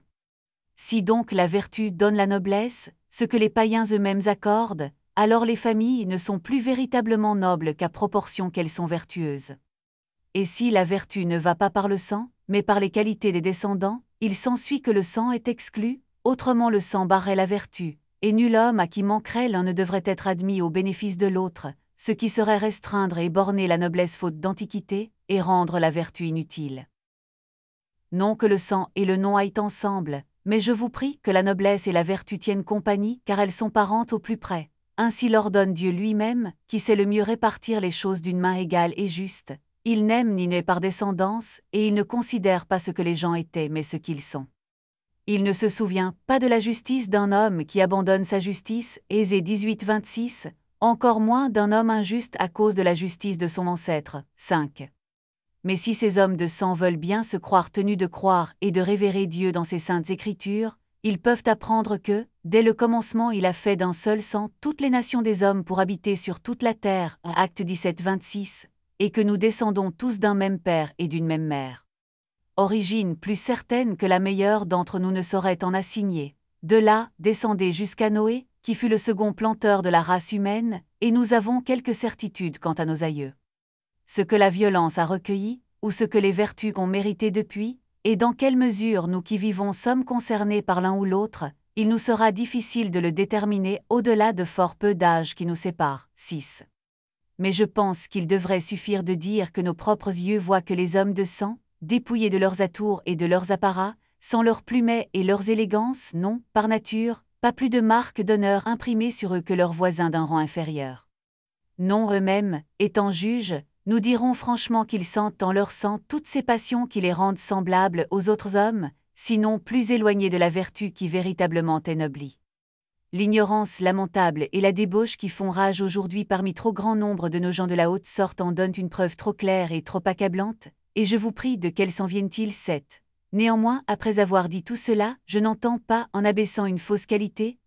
Si donc la vertu donne la noblesse, ce que les païens eux-mêmes accordent, alors les familles ne sont plus véritablement nobles qu'à proportion qu'elles sont vertueuses. Et si la vertu ne va pas par le sang, mais par les qualités des descendants, il s'ensuit que le sang est exclu, autrement le sang barrait la vertu, et nul homme à qui manquerait l'un ne devrait être admis au bénéfice de l'autre, ce qui serait restreindre et borner la noblesse faute d'antiquité, et rendre la vertu inutile. Non que le sang et le nom aillent ensemble, mais je vous prie que la noblesse et la vertu tiennent compagnie, car elles sont parentes au plus près. Ainsi l'ordonne Dieu lui-même, qui sait le mieux répartir les choses d'une main égale et juste. Il n'aime ni n'est par descendance, et il ne considère pas ce que les gens étaient mais ce qu'ils sont. Il ne se souvient pas de la justice d'un homme qui abandonne sa justice, Ésée dix-huit vingt-six, encore moins d'un homme injuste à cause de la justice de son ancêtre. cinq. Mais si ces hommes de sang veulent bien se croire tenus de croire et de révérer Dieu dans ses saintes écritures, ils peuvent apprendre que, dès le commencement il a fait d'un seul sang toutes les nations des hommes pour habiter sur toute la terre, Acte dix-sept vingt-six, et que nous descendons tous d'un même père et d'une même mère. Origine plus certaine que la meilleure d'entre nous ne saurait en assigner. De là, descendez jusqu'à Noé, qui fut le second planteur de la race humaine, et nous avons quelques certitudes quant à nos aïeux. Ce que la violence a recueilli, ou ce que les vertus ont mérité depuis, et dans quelle mesure nous qui vivons sommes concernés par l'un ou l'autre, il nous sera difficile de le déterminer au-delà de fort peu d'âge qui nous sépare. six. Mais je pense qu'il devrait suffire de dire que nos propres yeux voient que les hommes de sang, dépouillés de leurs atours et de leurs apparats, sans leurs plumets et leurs élégances, n'ont, par nature, pas plus de marques d'honneur imprimées sur eux que leurs voisins d'un rang inférieur. Non eux-mêmes, étant juges, nous dirons franchement qu'ils sentent en leur sang toutes ces passions qui les rendent semblables aux autres hommes, sinon plus éloignés de la vertu qui véritablement énoblit. L'ignorance lamentable et la débauche qui font rage aujourd'hui parmi trop grand nombre de nos gens de la haute sorte en donnent une preuve trop claire et trop accablante, et je vous prie de quels s'en viennent-ils sept. Néanmoins, après avoir dit tout cela, je n'entends pas, en abaissant une fausse qualité,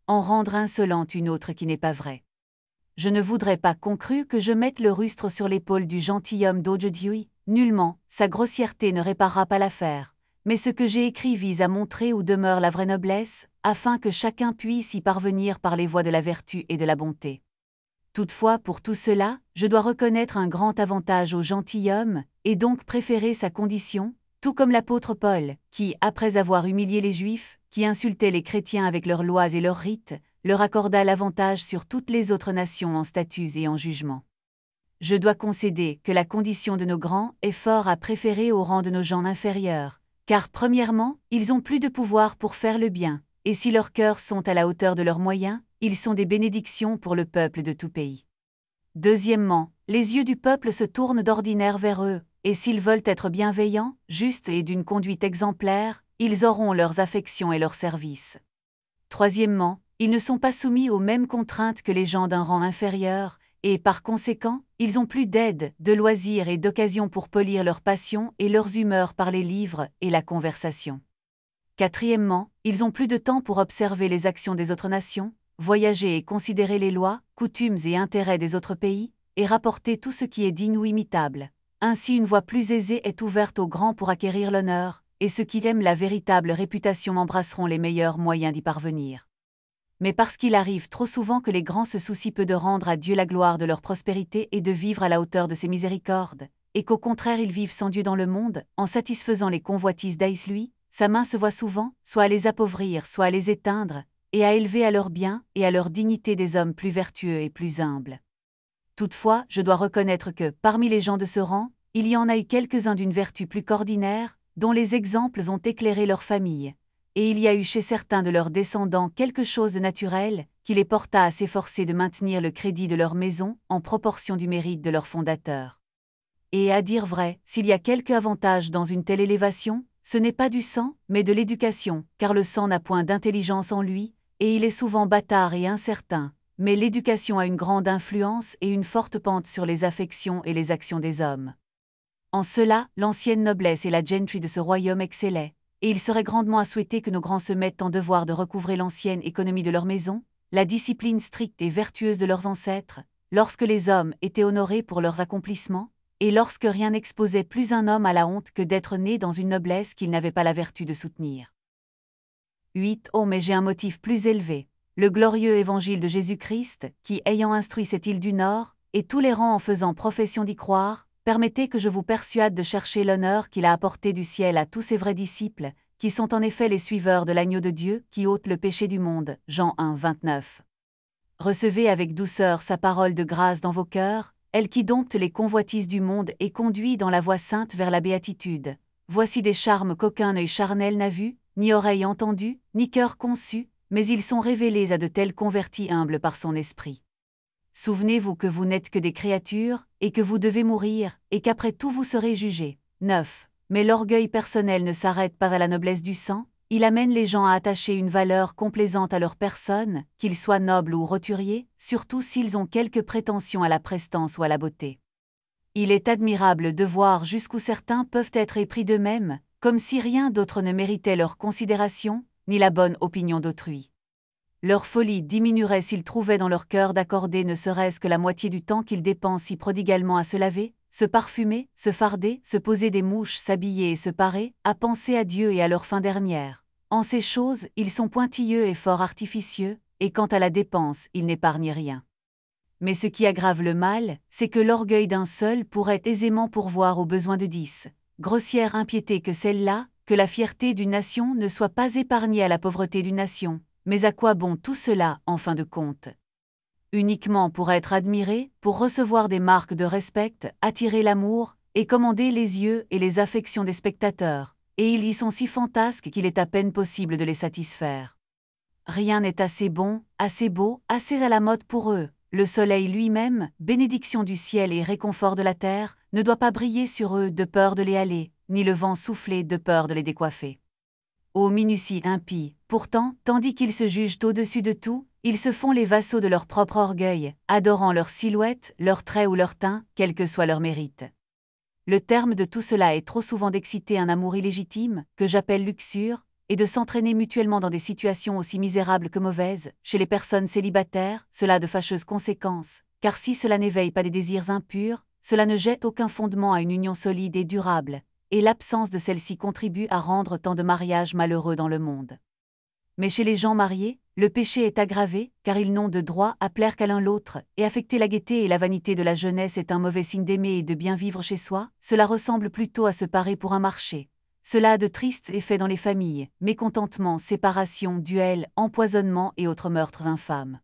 en rendre insolente une autre qui n'est pas vraie. Je ne voudrais pas qu'on crût que je mette le rustre sur l'épaule du gentilhomme d'aujourd'hui, nullement, sa grossièreté ne réparera pas l'affaire, mais ce que j'ai écrit vise à montrer où demeure la vraie noblesse, afin que chacun puisse y parvenir par les voies de la vertu et de la bonté. Toutefois, pour tout cela, je dois reconnaître un grand avantage au gentilhomme, et donc préférer sa condition, tout comme l'apôtre Paul, qui, après avoir humilié les Juifs, qui insultaient les chrétiens avec leurs lois et leurs rites, leur accorda l'avantage sur toutes les autres nations en statuts et en jugements. Je dois concéder que la condition de nos grands est fort à préférer au rang de nos gens inférieurs, car premièrement, ils ont plus de pouvoir pour faire le bien, et si leurs cœurs sont à la hauteur de leurs moyens, ils sont des bénédictions pour le peuple de tout pays. Deuxièmement, les yeux du peuple se tournent d'ordinaire vers eux, et s'ils veulent être bienveillants, justes et d'une conduite exemplaire, ils auront leurs affections et leurs services. Troisièmement, ils ne sont pas soumis aux mêmes contraintes que les gens d'un rang inférieur, et par conséquent, ils ont plus d'aide, de loisirs et d'occasions pour polir leurs passions et leurs humeurs par les livres et la conversation. Quatrièmement, ils ont plus de temps pour observer les actions des autres nations, voyager et considérer les lois, coutumes et intérêts des autres pays, et rapporter tout ce qui est digne ou imitable. Ainsi une voie plus aisée est ouverte aux grands pour acquérir l'honneur, et ceux qui aiment la véritable réputation embrasseront les meilleurs moyens d'y parvenir. Mais parce qu'il arrive trop souvent que les grands se soucient peu de rendre à Dieu la gloire de leur prospérité et de vivre à la hauteur de ses miséricordes, et qu'au contraire ils vivent sans Dieu dans le monde, en satisfaisant les convoitises d'Aïs lui, sa main se voit souvent, soit à les appauvrir, soit à les éteindre, et à élever à leur bien et à leur dignité des hommes plus vertueux et plus humbles. Toutefois, je dois reconnaître que, parmi les gens de ce rang, il y en a eu quelques-uns d'une vertu plus qu'ordinaire, dont les exemples ont éclairé leur famille, et il y a eu chez certains de leurs descendants quelque chose de naturel, qui les porta à s'efforcer de maintenir le crédit de leur maison en proportion du mérite de leur fondateur. Et à dire vrai, s'il y a quelque avantage dans une telle élévation, ce n'est pas du sang, mais de l'éducation, car le sang n'a point d'intelligence en lui, et il est souvent bâtard et incertain, mais l'éducation a une grande influence et une forte pente sur les affections et les actions des hommes. En cela, l'ancienne noblesse et la gentry de ce royaume excellaient, et il serait grandement à souhaiter que nos grands se mettent en devoir de recouvrer l'ancienne économie de leur maison, la discipline stricte et vertueuse de leurs ancêtres, lorsque les hommes étaient honorés pour leurs accomplissements, et lorsque rien n'exposait plus un homme à la honte que d'être né dans une noblesse qu'il n'avait pas la vertu de soutenir. huit Oh mais j'ai un motif plus élevé, le glorieux évangile de Jésus-Christ, qui, ayant instruit cette île du Nord, et tous les rangs en faisant profession d'y croire, permettez que je vous persuade de chercher l'honneur qu'il a apporté du ciel à tous ses vrais disciples, qui sont en effet les suiveurs de l'agneau de Dieu qui ôte le péché du monde. Jean un, vingt-neuf. Recevez avec douceur sa parole de grâce dans vos cœurs, elle qui dompte les convoitises du monde et conduit dans la voie sainte vers la béatitude. Voici des charmes qu'aucun œil charnel n'a vus, ni oreille entendue, ni cœur conçu, mais ils sont révélés à de tels convertis humbles par son esprit. Souvenez-vous que vous n'êtes que des créatures, et que vous devez mourir, et qu'après tout vous serez jugés. neuf. Mais l'orgueil personnel ne s'arrête pas à la noblesse du sang, il amène les gens à attacher une valeur complaisante à leur personne, qu'ils soient nobles ou roturiers, surtout s'ils ont quelque prétention à la prestance ou à la beauté. Il est admirable de voir jusqu'où certains peuvent être épris d'eux-mêmes, comme si rien d'autre ne méritait leur considération, ni la bonne opinion d'autrui. Leur folie diminuerait s'ils trouvaient dans leur cœur d'accorder ne serait-ce que la moitié du temps qu'ils dépensent si prodigalement à se laver, se parfumer, se farder, se poser des mouches, s'habiller et se parer, à penser à Dieu et à leur fin dernière. En ces choses, ils sont pointilleux et fort artificieux, et quant à la dépense, ils n'épargnent rien. Mais ce qui aggrave le mal, c'est que l'orgueil d'un seul pourrait aisément pourvoir aux besoins de dix. Grossière impiété que celle-là, que la fierté d'une nation ne soit pas épargnée à la pauvreté d'une nation. Mais à quoi bon tout cela, en fin de compte? Uniquement pour être admiré, pour recevoir des marques de respect, attirer l'amour, et commander les yeux et les affections des spectateurs, et ils y sont si fantasques qu'il est à peine possible de les satisfaire. Rien n'est assez bon, assez beau, assez à la mode pour eux. Le soleil lui-même, bénédiction du ciel et réconfort de la terre, ne doit pas briller sur eux de peur de les haler, ni le vent souffler de peur de les décoiffer. Ô minutie impie, pourtant, tandis qu'ils se jugent au-dessus de tout, ils se font les vassaux de leur propre orgueil, adorant leur silhouette, leurs traits ou leur teint, quel que soit leur mérite. Le terme de tout cela est trop souvent d'exciter un amour illégitime, que j'appelle luxure, et de s'entraîner mutuellement dans des situations aussi misérables que mauvaises, chez les personnes célibataires, cela a de fâcheuses conséquences, car si cela n'éveille pas des désirs impurs, cela ne jette aucun fondement à une union solide et durable, et l'absence de celle-ci contribue à rendre tant de mariages malheureux dans le monde. Mais chez les gens mariés, le péché est aggravé, car ils n'ont de droit à plaire qu'à l'un l'autre, et affecter la gaieté et la vanité de la jeunesse est un mauvais signe d'aimer et de bien vivre chez soi, cela ressemble plutôt à se parer pour un marché. Cela a de tristes effets dans les familles, mécontentement, séparation, duels, empoisonnement et autres meurtres infâmes.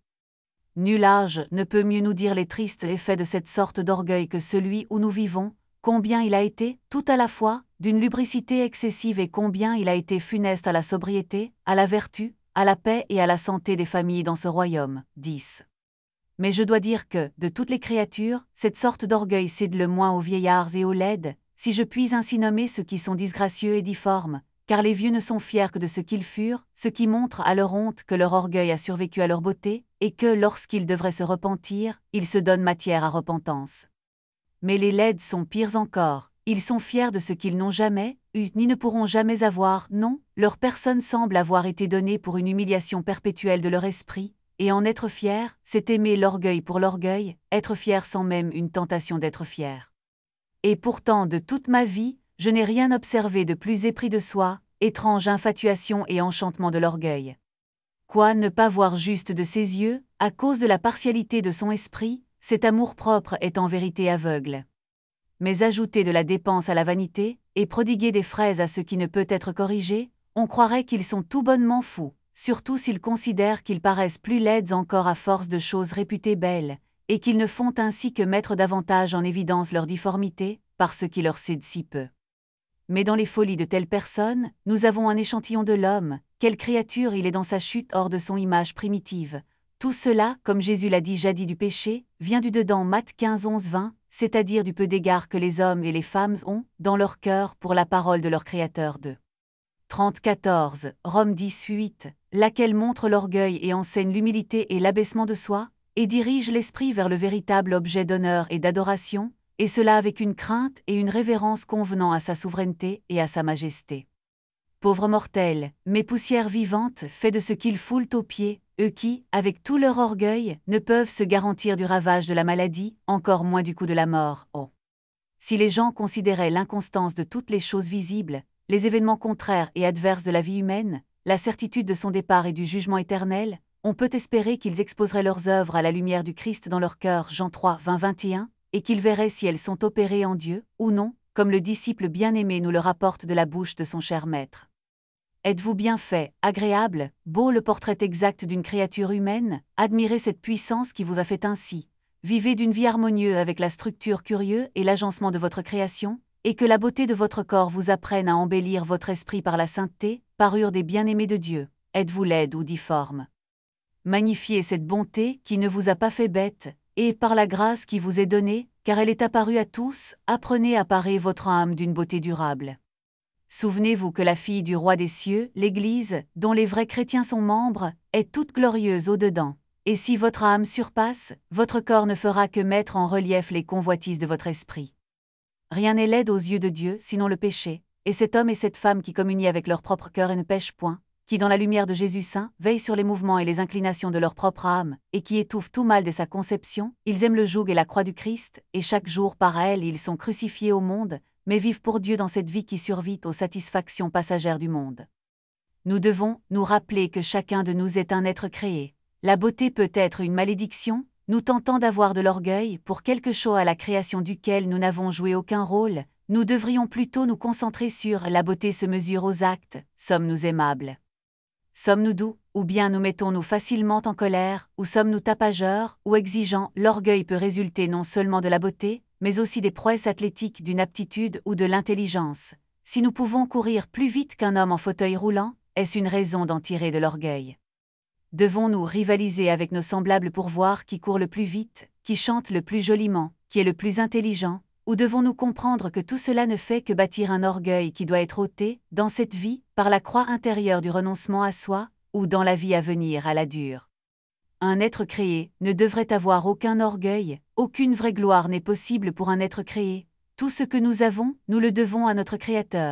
Nul âge ne peut mieux nous dire les tristes effets de cette sorte d'orgueil que celui où nous vivons, combien il a été, tout à la fois, d'une lubricité excessive et combien il a été funeste à la sobriété, à la vertu, à la paix et à la santé des familles dans ce royaume. dix. Mais je dois dire que, de toutes les créatures, cette sorte d'orgueil cède le moins aux vieillards et aux laides, si je puis ainsi nommer ceux qui sont disgracieux et difformes, car les vieux ne sont fiers que de ce qu'ils furent, ce qui montre à leur honte que leur orgueil a survécu à leur beauté, et que, lorsqu'ils devraient se repentir, ils se donnent matière à repentance. Mais les laides sont pires encore, ils sont fiers de ce qu'ils n'ont jamais eu, ni ne pourront jamais avoir, non, leur personne semble avoir été donnée pour une humiliation perpétuelle de leur esprit, et en être fier, c'est aimer l'orgueil pour l'orgueil, être fier sans même une tentation d'être fier. Et pourtant de toute ma vie, je n'ai rien observé de plus épris de soi, étrange infatuation et enchantement de l'orgueil. Quoi ne pas voir juste de ses yeux, à cause de la partialité de son esprit, cet amour-propre est en vérité aveugle. Mais ajouter de la dépense à la vanité, et prodiguer des fraises à ce qui ne peut être corrigé, on croirait qu'ils sont tout bonnement fous, surtout s'ils considèrent qu'ils paraissent plus laides encore à force de choses réputées belles, et qu'ils ne font ainsi que mettre davantage en évidence leur difformité, par ce qui leur cède si peu. Mais dans les folies de telles personnes, nous avons un échantillon de l'homme, quelle créature il est dans sa chute hors de son image primitive. Tout cela, comme Jésus l'a dit jadis du péché, vient du dedans Matthieu quinze onze vingt, c'est-à-dire du peu d'égard que les hommes et les femmes ont, dans leur cœur, pour la parole de leur Créateur de trente quatorze, Rome dix huit, laquelle montre l'orgueil et enseigne l'humilité et l'abaissement de soi, et dirige l'esprit vers le véritable objet d'honneur et d'adoration, et cela avec une crainte et une révérence convenant à sa souveraineté et à sa majesté. Pauvres mortels, mes poussières vivantes, faits de ce qu'ils foulent aux pieds, eux qui, avec tout leur orgueil, ne peuvent se garantir du ravage de la maladie, encore moins du coup de la mort. Oh! Si les gens considéraient l'inconstance de toutes les choses visibles, les événements contraires et adverses de la vie humaine, la certitude de son départ et du jugement éternel, on peut espérer qu'ils exposeraient leurs œuvres à la lumière du Christ dans leur cœur, Jean trois vingt vingt et un, et qu'ils verraient si elles sont opérées en Dieu, ou non, comme le disciple bien-aimé nous le rapporte de la bouche de son cher maître. Êtes-vous bien fait, agréable, beau le portrait exact d'une créature humaine? Admirez cette puissance qui vous a fait ainsi. Vivez d'une vie harmonieuse avec la structure curieuse et l'agencement de votre création, et que la beauté de votre corps vous apprenne à embellir votre esprit par la sainteté, parure des bien-aimés de Dieu. Êtes-vous laide ou difforme? Magnifiez cette bonté qui ne vous a pas fait bête, et par la grâce qui vous est donnée, car elle est apparue à tous, apprenez à parer votre âme d'une beauté durable. Souvenez-vous que la fille du roi des cieux, l'Église, dont les vrais chrétiens sont membres, est toute glorieuse au-dedans. Et si votre âme surpasse, votre corps ne fera que mettre en relief les convoitises de votre esprit. Rien n'est laid aux yeux de Dieu, sinon le péché, et cet homme et cette femme qui communient avec leur propre cœur et ne pêchent point, qui dans la lumière de Jésus saint, veillent sur les mouvements et les inclinations de leur propre âme, et qui étouffent tout mal dès sa conception, ils aiment le joug et la croix du Christ, et chaque jour par elle ils sont crucifiés au monde, mais vivent pour Dieu dans cette vie qui survit aux satisfactions passagères du monde. Nous devons nous rappeler que chacun de nous est un être créé. La beauté peut être une malédiction, nous tentant d'avoir de l'orgueil pour quelque chose à la création duquel nous n'avons joué aucun rôle, nous devrions plutôt nous concentrer sur la beauté se mesure aux actes, sommes-nous aimables? Sommes-nous doux, ou bien nous mettons-nous facilement en colère, ou sommes-nous tapageurs, ou exigeants? L'orgueil peut résulter non seulement de la beauté, mais aussi des prouesses athlétiques, d'une aptitude ou de l'intelligence. Si nous pouvons courir plus vite qu'un homme en fauteuil roulant, est-ce une raison d'en tirer de l'orgueil? Devons-nous rivaliser avec nos semblables pour voir qui court le plus vite, qui chante le plus joliment, qui est le plus intelligent, ou devons-nous comprendre que tout cela ne fait que bâtir un orgueil qui doit être ôté, dans cette vie, par la croix intérieure du renoncement à soi, ou dans la vie à venir à la dure? Un être créé ne devrait avoir aucun orgueil, aucune vraie gloire n'est possible pour un être créé. Tout ce que nous avons, nous le devons à notre Créateur.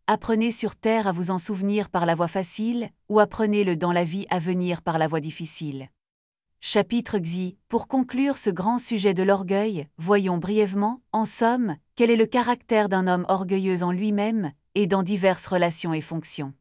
apprenez sur terre à vous en souvenir par la voie facile, ou apprenez-le dans la vie à venir par la voie difficile. Chapitre Xi. Pour conclure ce grand sujet de l'orgueil, voyons brièvement, en somme, quel est le caractère d'un homme orgueilleux en lui-même, et dans diverses relations et fonctions.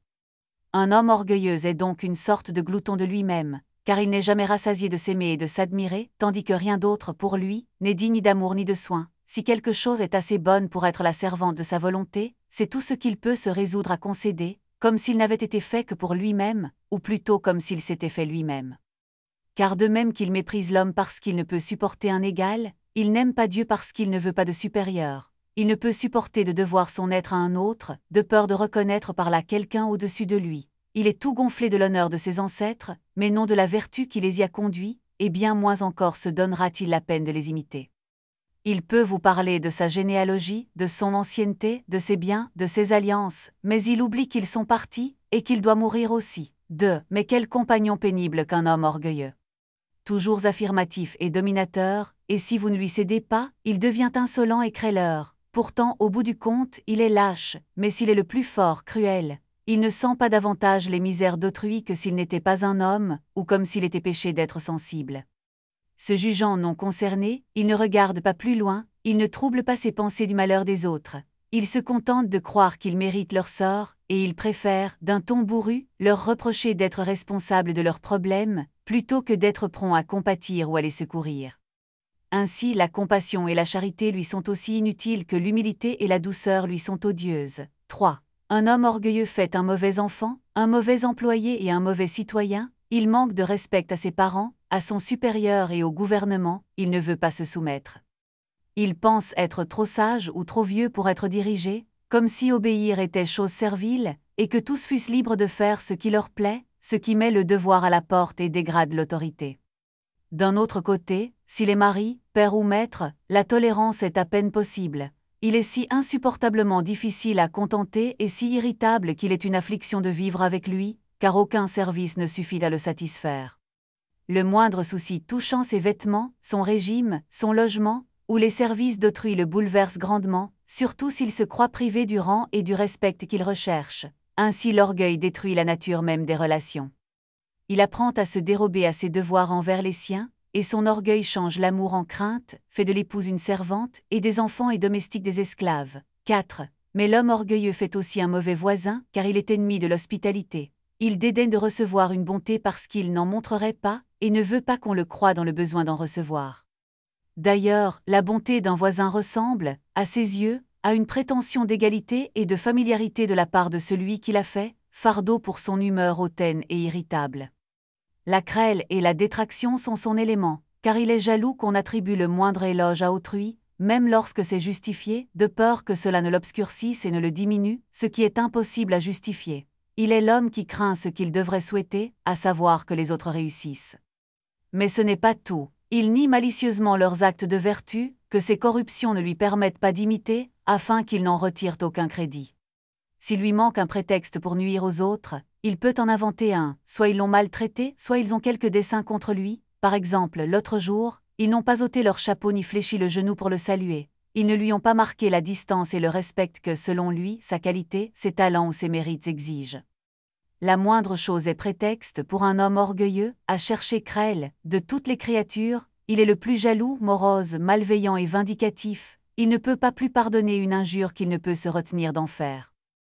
Un homme orgueilleux est donc une sorte de glouton de lui-même, car il n'est jamais rassasié de s'aimer et de s'admirer, tandis que rien d'autre pour lui n'est digne ni d'amour ni de soin. Si quelque chose est assez bonne pour être la servante de sa volonté, c'est tout ce qu'il peut se résoudre à concéder, comme s'il n'avait été fait que pour lui-même, ou plutôt comme s'il s'était fait lui-même. Car de même qu'il méprise l'homme parce qu'il ne peut supporter un égal, il n'aime pas Dieu parce qu'il ne veut pas de supérieur. Il ne peut supporter de devoir son être à un autre, de peur de reconnaître par là quelqu'un au-dessus de lui. Il est tout gonflé de l'honneur de ses ancêtres, mais non de la vertu qui les y a conduits, et bien moins encore se donnera-t-il la peine de les imiter. Il peut vous parler de sa généalogie, de son ancienneté, de ses biens, de ses alliances, mais il oublie qu'ils sont partis, et qu'il doit mourir aussi. deux. Mais quel compagnon pénible qu'un homme orgueilleux! Toujours affirmatif et dominateur, et si vous ne lui cédez pas, il devient insolent et crêleur. Pourtant, au bout du compte, il est lâche, mais s'il est le plus fort, cruel. Il ne sent pas davantage les misères d'autrui que s'il n'était pas un homme, ou comme s'il était péché d'être sensible. Se jugeant non concerné, il ne regarde pas plus loin, il ne trouble pas ses pensées du malheur des autres. Il se contente de croire qu'ils méritent leur sort, et il préfère, d'un ton bourru, leur reprocher d'être responsables de leurs problèmes, plutôt que d'être prompt à compatir ou à les secourir. Ainsi la compassion et la charité lui sont aussi inutiles que l'humilité et la douceur lui sont odieuses. trois. Un homme orgueilleux fait un mauvais enfant, un mauvais employé et un mauvais citoyen, il manque de respect à ses parents, à son supérieur et au gouvernement, il ne veut pas se soumettre. Il pense être trop sage ou trop vieux pour être dirigé, comme si obéir était chose servile, et que tous fussent libres de faire ce qui leur plaît, ce qui met le devoir à la porte et dégrade l'autorité. D'un autre côté, s'il est mari, père ou maître, la tolérance est à peine possible. Il est si insupportablement difficile à contenter et si irritable qu'il est une affliction de vivre avec lui, car aucun service ne suffit à le satisfaire. Le moindre souci touchant ses vêtements, son régime, son logement, ou les services d'autrui le bouleverse grandement, surtout s'il se croit privé du rang et du respect qu'il recherche. Ainsi l'orgueil détruit la nature même des relations. Il apprend à se dérober à ses devoirs envers les siens, et son orgueil change l'amour en crainte, fait de l'épouse une servante, et des enfants et domestiques des esclaves. quatre. Mais l'homme orgueilleux fait aussi un mauvais voisin, car il est ennemi de l'hospitalité. Il dédaigne de recevoir une bonté parce qu'il n'en montrerait pas, et ne veut pas qu'on le croie dans le besoin d'en recevoir. D'ailleurs, la bonté d'un voisin ressemble, à ses yeux, à une prétention d'égalité et de familiarité de la part de celui qui l'a fait, fardeau pour son humeur hautaine et irritable. La crêle et la détraction sont son élément, car il est jaloux qu'on attribue le moindre éloge à autrui, même lorsque c'est justifié, de peur que cela ne l'obscurcisse et ne le diminue, ce qui est impossible à justifier. Il est l'homme qui craint ce qu'il devrait souhaiter, à savoir que les autres réussissent. Mais ce n'est pas tout. Il nie malicieusement leurs actes de vertu, que ces corruptions ne lui permettent pas d'imiter, afin qu'ils n'en retirent aucun crédit. S'il lui manque un prétexte pour nuire aux autres, il peut en inventer un, soit ils l'ont maltraité, soit ils ont quelques desseins contre lui. Par exemple, l'autre jour, ils n'ont pas ôté leur chapeau ni fléchi le genou pour le saluer. Ils ne lui ont pas marqué la distance et le respect que, selon lui, sa qualité, ses talents ou ses mérites exigent. La moindre chose est prétexte pour un homme orgueilleux, à chercher crêle, de toutes les créatures, il est le plus jaloux, morose, malveillant et vindicatif, il ne peut pas plus pardonner une injure qu'il ne peut se retenir d'en faire.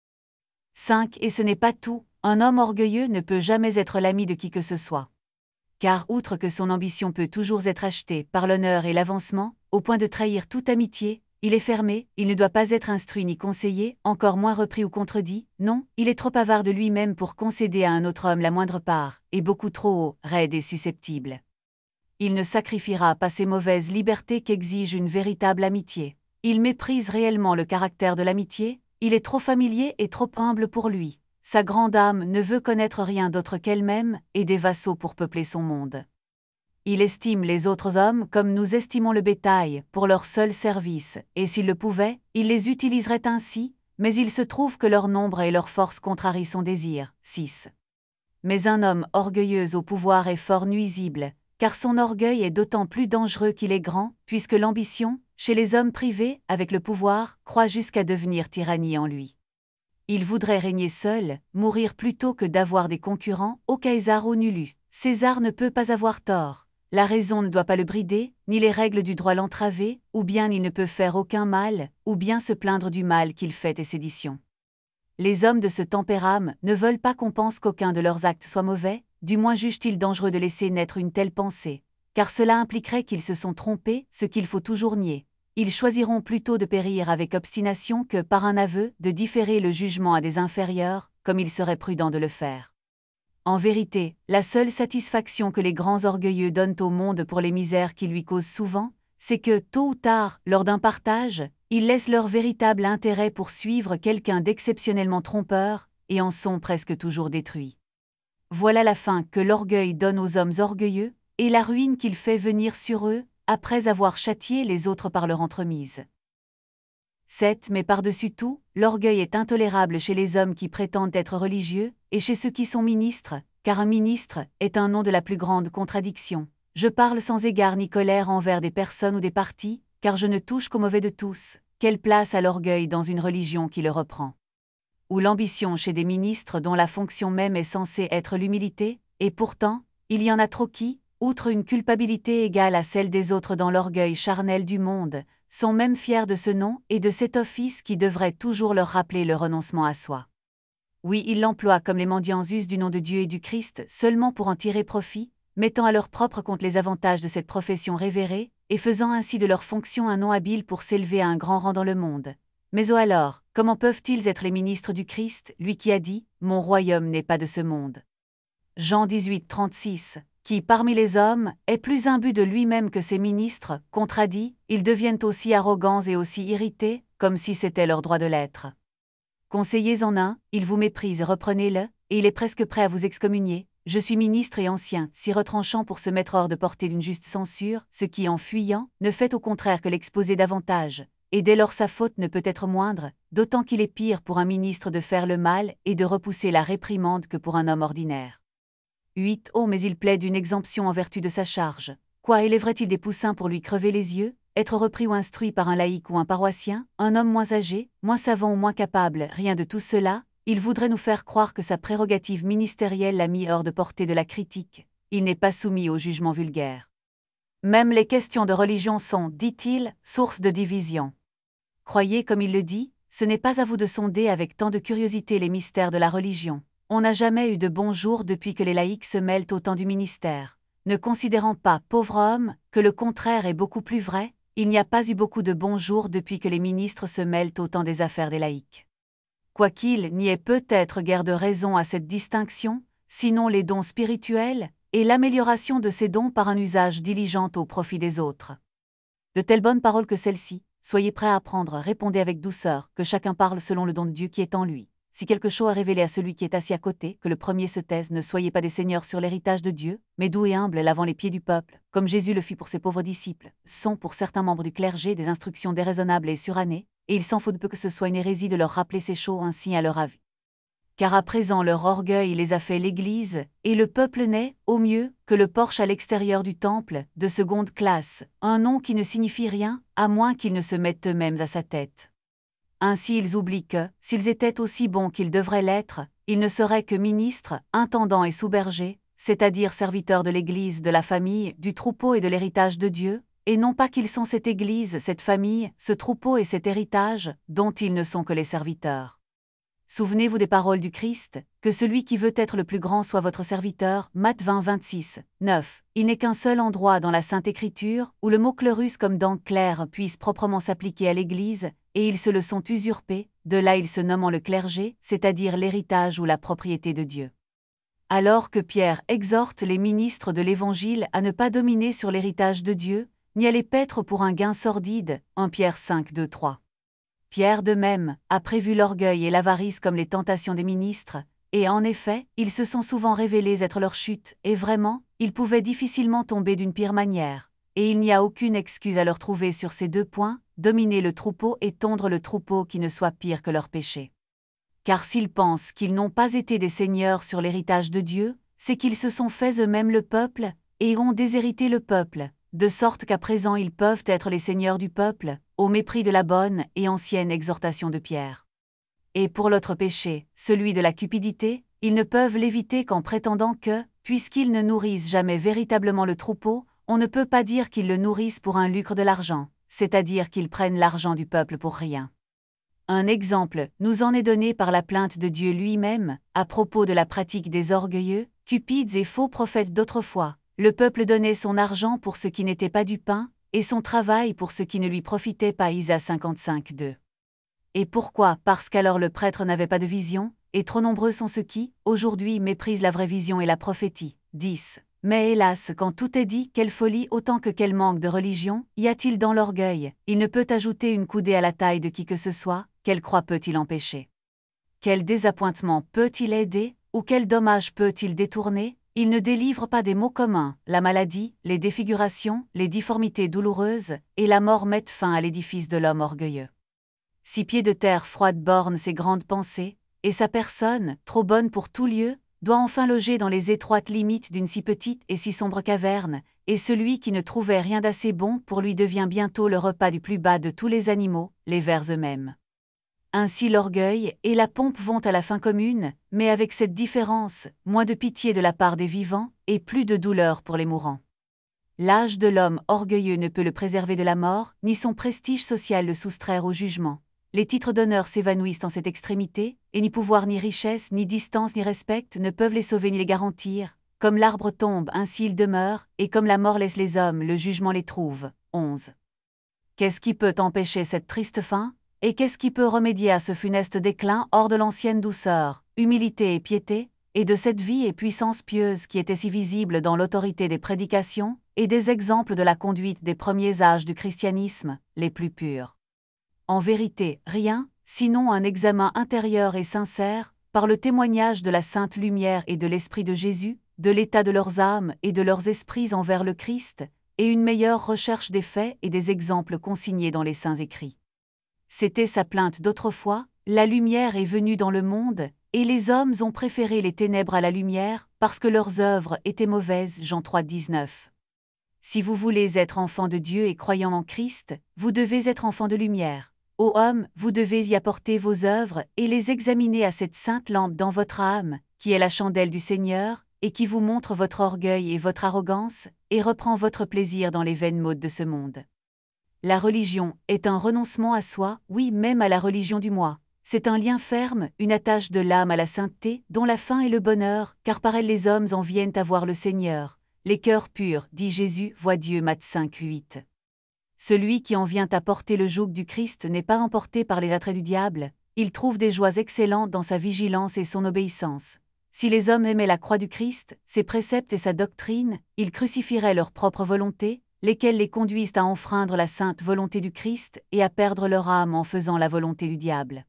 cinq. Et ce n'est pas tout, un homme orgueilleux ne peut jamais être l'ami de qui que ce soit. Car outre que son ambition peut toujours être achetée par l'honneur et l'avancement, au point de trahir toute amitié, il est fermé, il ne doit pas être instruit ni conseillé, encore moins repris ou contredit, non, il est trop avare de lui-même pour concéder à un autre homme la moindre part, et beaucoup trop haut, raide et susceptible. Il ne sacrifiera pas ses mauvaises libertés qu'exige une véritable amitié. Il méprise réellement le caractère de l'amitié, il est trop familier et trop humble pour lui. Sa grande âme ne veut connaître rien d'autre qu'elle-même, et des vassaux pour peupler son monde. Il estime les autres hommes comme nous estimons le bétail, pour leur seul service, et s'il le pouvait, il les utiliserait ainsi, mais il se trouve que leur nombre et leur force contrarient son désir. six. Mais un homme orgueilleux au pouvoir est fort nuisible, car son orgueil est d'autant plus dangereux qu'il est grand, puisque l'ambition, chez les hommes privés, avec le pouvoir, croît jusqu'à devenir tyrannie en lui. Il voudrait régner seul, mourir plutôt que d'avoir des concurrents, au Caesar ou nullu. César ne peut pas avoir tort. La raison ne doit pas le brider, ni les règles du droit l'entraver, ou bien il ne peut faire aucun mal, ou bien se plaindre du mal qu'il fait et sédition. Les hommes de ce tempérament ne veulent pas qu'on pense qu'aucun de leurs actes soit mauvais, du moins jugent-ils dangereux de laisser naître une telle pensée, car cela impliquerait qu'ils se sont trompés, ce qu'il faut toujours nier. Ils choisiront plutôt de périr avec obstination que, par un aveu, de différer le jugement à des inférieurs, comme il serait prudent de le faire. En vérité, la seule satisfaction que les grands orgueilleux donnent au monde pour les misères qu'ils lui causent souvent, c'est que, tôt ou tard, lors d'un partage, ils laissent leur véritable intérêt pour suivre quelqu'un d'exceptionnellement trompeur, et en sont presque toujours détruits. Voilà la fin que l'orgueil donne aux hommes orgueilleux, et la ruine qu'il fait venir sur eux, après avoir châtié les autres par leur entremise. sept Mais par-dessus tout, l'orgueil est intolérable chez les hommes qui prétendent être religieux, et chez ceux qui sont ministres, car un ministre est un nom de la plus grande contradiction. Je parle sans égard ni colère envers des personnes ou des partis, car je ne touche qu'au mauvais de tous. Quelle place a l'orgueil dans une religion qui le reprend? Ou l'ambition chez des ministres dont la fonction même est censée être l'humilité, et pourtant, il y en a trop qui, outre une culpabilité égale à celle des autres dans l'orgueil charnel du monde, sont même fiers de ce nom et de cet office qui devrait toujours leur rappeler le renoncement à soi. Oui, ils l'emploient comme les mendiants usent du nom de Dieu et du Christ seulement pour en tirer profit, mettant à leur propre compte les avantages de cette profession révérée, et faisant ainsi de leur fonction un nom habile pour s'élever à un grand rang dans le monde. Mais oh alors, comment peuvent-ils être les ministres du Christ, lui qui a dit « Mon royaume n'est pas de ce monde » Jean dix-huit, trente-six, qui, parmi les hommes, est plus imbu de lui-même que ses ministres, contradit, ils deviennent aussi arrogants et aussi irrités, comme si c'était leur droit de l'être. Conseillez en un, il vous méprise, reprenez-le, et il est presque prêt à vous excommunier. Je suis ministre et ancien, si retranchant pour se mettre hors de portée d'une juste censure, ce qui, en fuyant, ne fait au contraire que l'exposer davantage. Et dès lors sa faute ne peut être moindre, d'autant qu'il est pire pour un ministre de faire le mal et de repousser la réprimande que pour un homme ordinaire. huit Oh, mais il plaide une exemption en vertu de sa charge. Quoi, élèverait-il des poussins pour lui crever les yeux, être repris ou instruit par un laïc ou un paroissien, un homme moins âgé, moins savant ou moins capable, rien de tout cela? Il voudrait nous faire croire que sa prérogative ministérielle l'a mis hors de portée de la critique. Il n'est pas soumis au jugement vulgaire. Même les questions de religion sont, dit-il, source de division. Croyez comme il le dit, ce n'est pas à vous de sonder avec tant de curiosité les mystères de la religion. On n'a jamais eu de bons jours depuis que les laïcs se mêlent au temps du ministère. Ne considérant pas, pauvre homme, que le contraire est beaucoup plus vrai, il n'y a pas eu beaucoup de bons jours depuis que les ministres se mêlent au temps des affaires des laïcs. Quoiqu'il n'y ait peut-être guère de raison à cette distinction, sinon les dons spirituels, et l'amélioration de ces dons par un usage diligent au profit des autres. De telles bonnes paroles que celles-ci, soyez prêts à apprendre, répondez avec douceur, que chacun parle selon le don de Dieu qui est en lui. Si quelque chose est révélé à celui qui est assis à côté, que le premier se taise, ne soyez pas des seigneurs sur l'héritage de Dieu, mais doux et humbles lavant les pieds du peuple, comme Jésus le fit pour ses pauvres disciples, sont pour certains membres du clergé des instructions déraisonnables et surannées, et il s'en faut de peu que ce soit une hérésie de leur rappeler ces choses ainsi à leur avis. Car à présent leur orgueil les a fait l'Église, et le peuple n'est, au mieux, que le porche à l'extérieur du temple, de seconde classe, un nom qui ne signifie rien, à moins qu'ils ne se mettent eux-mêmes à sa tête. Ainsi ils oublient que, s'ils étaient aussi bons qu'ils devraient l'être, ils ne seraient que ministres, intendants et sous-bergers, c'est-à-dire serviteurs de l'Église, de la famille, du troupeau et de l'héritage de Dieu, et non pas qu'ils sont cette Église, cette famille, ce troupeau et cet héritage, dont ils ne sont que les serviteurs. Souvenez-vous des paroles du Christ, que celui qui veut être le plus grand soit votre serviteur, Matthieu vingt, vingt-six, neuf. Il n'est qu'un seul endroit dans la Sainte Écriture où le mot clerus comme dent claire puisse proprement s'appliquer à l'Église, et ils se le sont usurpés, de là ils se nomment le clergé, c'est-à-dire l'héritage ou la propriété de Dieu. Alors que Pierre exhorte les ministres de l'Évangile à ne pas dominer sur l'héritage de Dieu, ni à les paître pour un gain sordide, un Pierre cinq, deux, trois. Pierre de même, a prévu l'orgueil et l'avarice comme les tentations des ministres, et en effet, ils se sont souvent révélés être leur chute, et vraiment, ils pouvaient difficilement tomber d'une pire manière, et il n'y a aucune excuse à leur trouver sur ces deux points, dominer le troupeau et tondre le troupeau qui ne soit pire que leur péché. Car s'ils pensent qu'ils n'ont pas été des seigneurs sur l'héritage de Dieu, c'est qu'ils se sont faits eux-mêmes le peuple, et ont déshérité le peuple, de sorte qu'à présent ils peuvent être les seigneurs du peuple, au mépris de la bonne et ancienne exhortation de Pierre. Et pour l'autre péché, celui de la cupidité, ils ne peuvent l'éviter qu'en prétendant que, puisqu'ils ne nourrissent jamais véritablement le troupeau, on ne peut pas dire qu'ils le nourrissent pour un lucre de l'argent, c'est-à-dire qu'ils prennent l'argent du peuple pour rien. Un exemple nous en est donné par la plainte de Dieu lui-même, à propos de la pratique des orgueilleux, cupides et faux prophètes d'autrefois. Le peuple donnait son argent pour ce qui n'était pas du pain, et son travail pour ce qui ne lui profitait pas. Isaïe cinquante-cinq, deux. Et pourquoi? Parce qu'alors le prêtre n'avait pas de vision, et trop nombreux sont ceux qui, aujourd'hui, méprisent la vraie vision et la prophétie. dix. Mais hélas, quand tout est dit, quelle folie autant que quel manque de religion, y a-t-il dans l'orgueil? Il ne peut ajouter une coudée à la taille de qui que ce soit, quelle croix peut-il empêcher? Quel désappointement peut-il aider, ou quel dommage peut-il détourner? Il ne délivre pas des maux communs, la maladie, les défigurations, les difformités douloureuses, et la mort mettent fin à l'édifice de l'homme orgueilleux. Six pieds de terre froide borne ses grandes pensées, et sa personne, trop bonne pour tout lieu, doit enfin loger dans les étroites limites d'une si petite et si sombre caverne, et celui qui ne trouvait rien d'assez bon pour lui devient bientôt le repas du plus bas de tous les animaux, les vers eux-mêmes. Ainsi l'orgueil et la pompe vont à la fin commune, mais avec cette différence, moins de pitié de la part des vivants, et plus de douleur pour les mourants. L'âge de l'homme orgueilleux ne peut le préserver de la mort, ni son prestige social le soustraire au jugement. Les titres d'honneur s'évanouissent en cette extrémité, et ni pouvoir ni richesse, ni distance ni respect ne peuvent les sauver ni les garantir. Comme l'arbre tombe, ainsi il demeure, et comme la mort laisse les hommes, le jugement les trouve. onze. Qu'est-ce qui peut empêcher cette triste fin? Et qu'est-ce qui peut remédier à ce funeste déclin hors de l'ancienne douceur, humilité et piété, et de cette vie et puissance pieuse qui était si visible dans l'autorité des prédications, et des exemples de la conduite des premiers âges du christianisme, les plus purs? En vérité, rien, sinon un examen intérieur et sincère, par le témoignage de la sainte lumière et de l'Esprit de Jésus, de l'état de leurs âmes et de leurs esprits envers le Christ, et une meilleure recherche des faits et des exemples consignés dans les saints écrits. C'était sa plainte d'autrefois, la lumière est venue dans le monde, et les hommes ont préféré les ténèbres à la lumière, parce que leurs œuvres étaient mauvaises. Jean trois, dix-neuf. Si vous voulez être enfant de Dieu et croyant en Christ, vous devez être enfant de lumière. Ô homme, vous devez y apporter vos œuvres et les examiner à cette sainte lampe dans votre âme, qui est la chandelle du Seigneur, et qui vous montre votre orgueil et votre arrogance, et reprend votre plaisir dans les vaines modes de ce monde. La religion est un renoncement à soi, oui, même à la religion du moi. C'est un lien ferme, une attache de l'âme à la sainteté, dont la fin est le bonheur, car par elle les hommes en viennent à voir le Seigneur. Les cœurs purs, dit Jésus, voient Dieu. Matthieu cinq, huit. Celui qui en vient à porter le joug du Christ n'est pas emporté par les attraits du diable, il trouve des joies excellentes dans sa vigilance et son obéissance. Si les hommes aimaient la croix du Christ, ses préceptes et sa doctrine, ils crucifieraient leur propre volonté, lesquelles les conduisent à enfreindre la sainte volonté du Christ et à perdre leur âme en faisant la volonté du diable.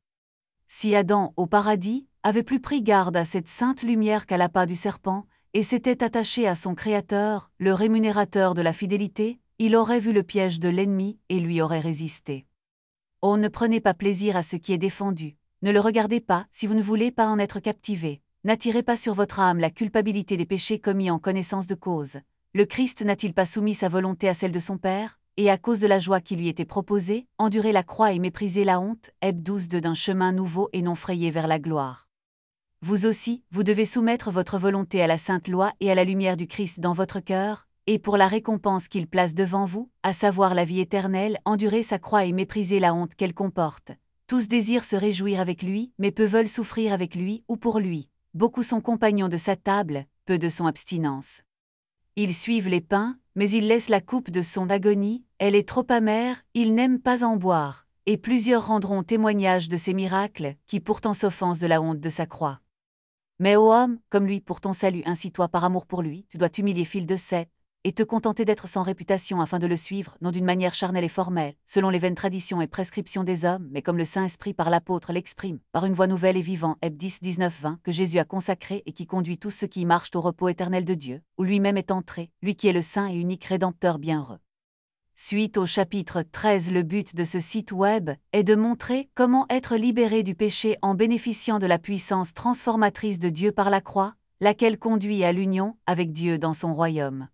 Si Adam, au paradis, avait plus pris garde à cette sainte lumière qu'à l'appât du serpent, et s'était attaché à son Créateur, le rémunérateur de la fidélité, il aurait vu le piège de l'ennemi et lui aurait résisté. Oh, ne prenez pas plaisir à ce qui est défendu, ne le regardez pas si vous ne voulez pas en être captivé, n'attirez pas sur votre âme la culpabilité des péchés commis en connaissance de cause. Le Christ n'a-t-il pas soumis sa volonté à celle de son Père, et à cause de la joie qui lui était proposée, enduré la croix et méprisé la honte, Hébreux douze deux d'un chemin nouveau et non frayé vers la gloire. Vous aussi, vous devez soumettre votre volonté à la sainte loi et à la lumière du Christ dans votre cœur, et pour la récompense qu'il place devant vous, à savoir la vie éternelle, endurer sa croix et mépriser la honte qu'elle comporte. Tous désirent se réjouir avec lui, mais peu veulent souffrir avec lui ou pour lui. Beaucoup sont compagnons de sa table, peu de son abstinence. Ils suivent les pains, mais ils laissent la coupe de son agonie, elle est trop amère, ils n'aiment pas en boire, et plusieurs rendront témoignage de ses miracles, qui pourtant s'offensent de la honte de sa croix. Mais ô homme, comme lui pour ton salut ainsi toi par amour pour lui, tu dois t'humilier fil de sept, et te contenter d'être sans réputation afin de le suivre, non d'une manière charnelle et formelle, selon les vaines traditions et prescriptions des hommes, mais comme le Saint-Esprit par l'apôtre l'exprime, par une voie nouvelle et vivante, Hébreux dix, dix-neuf, vingt, que Jésus a consacré et qui conduit tous ceux qui y marchent au repos éternel de Dieu, où lui-même est entré, lui qui est le Saint et unique Rédempteur bienheureux. Suite au chapitre treize. Le but de ce site web est de montrer comment être libéré du péché en bénéficiant de la puissance transformatrice de Dieu par la croix, laquelle conduit à l'union avec Dieu dans son royaume.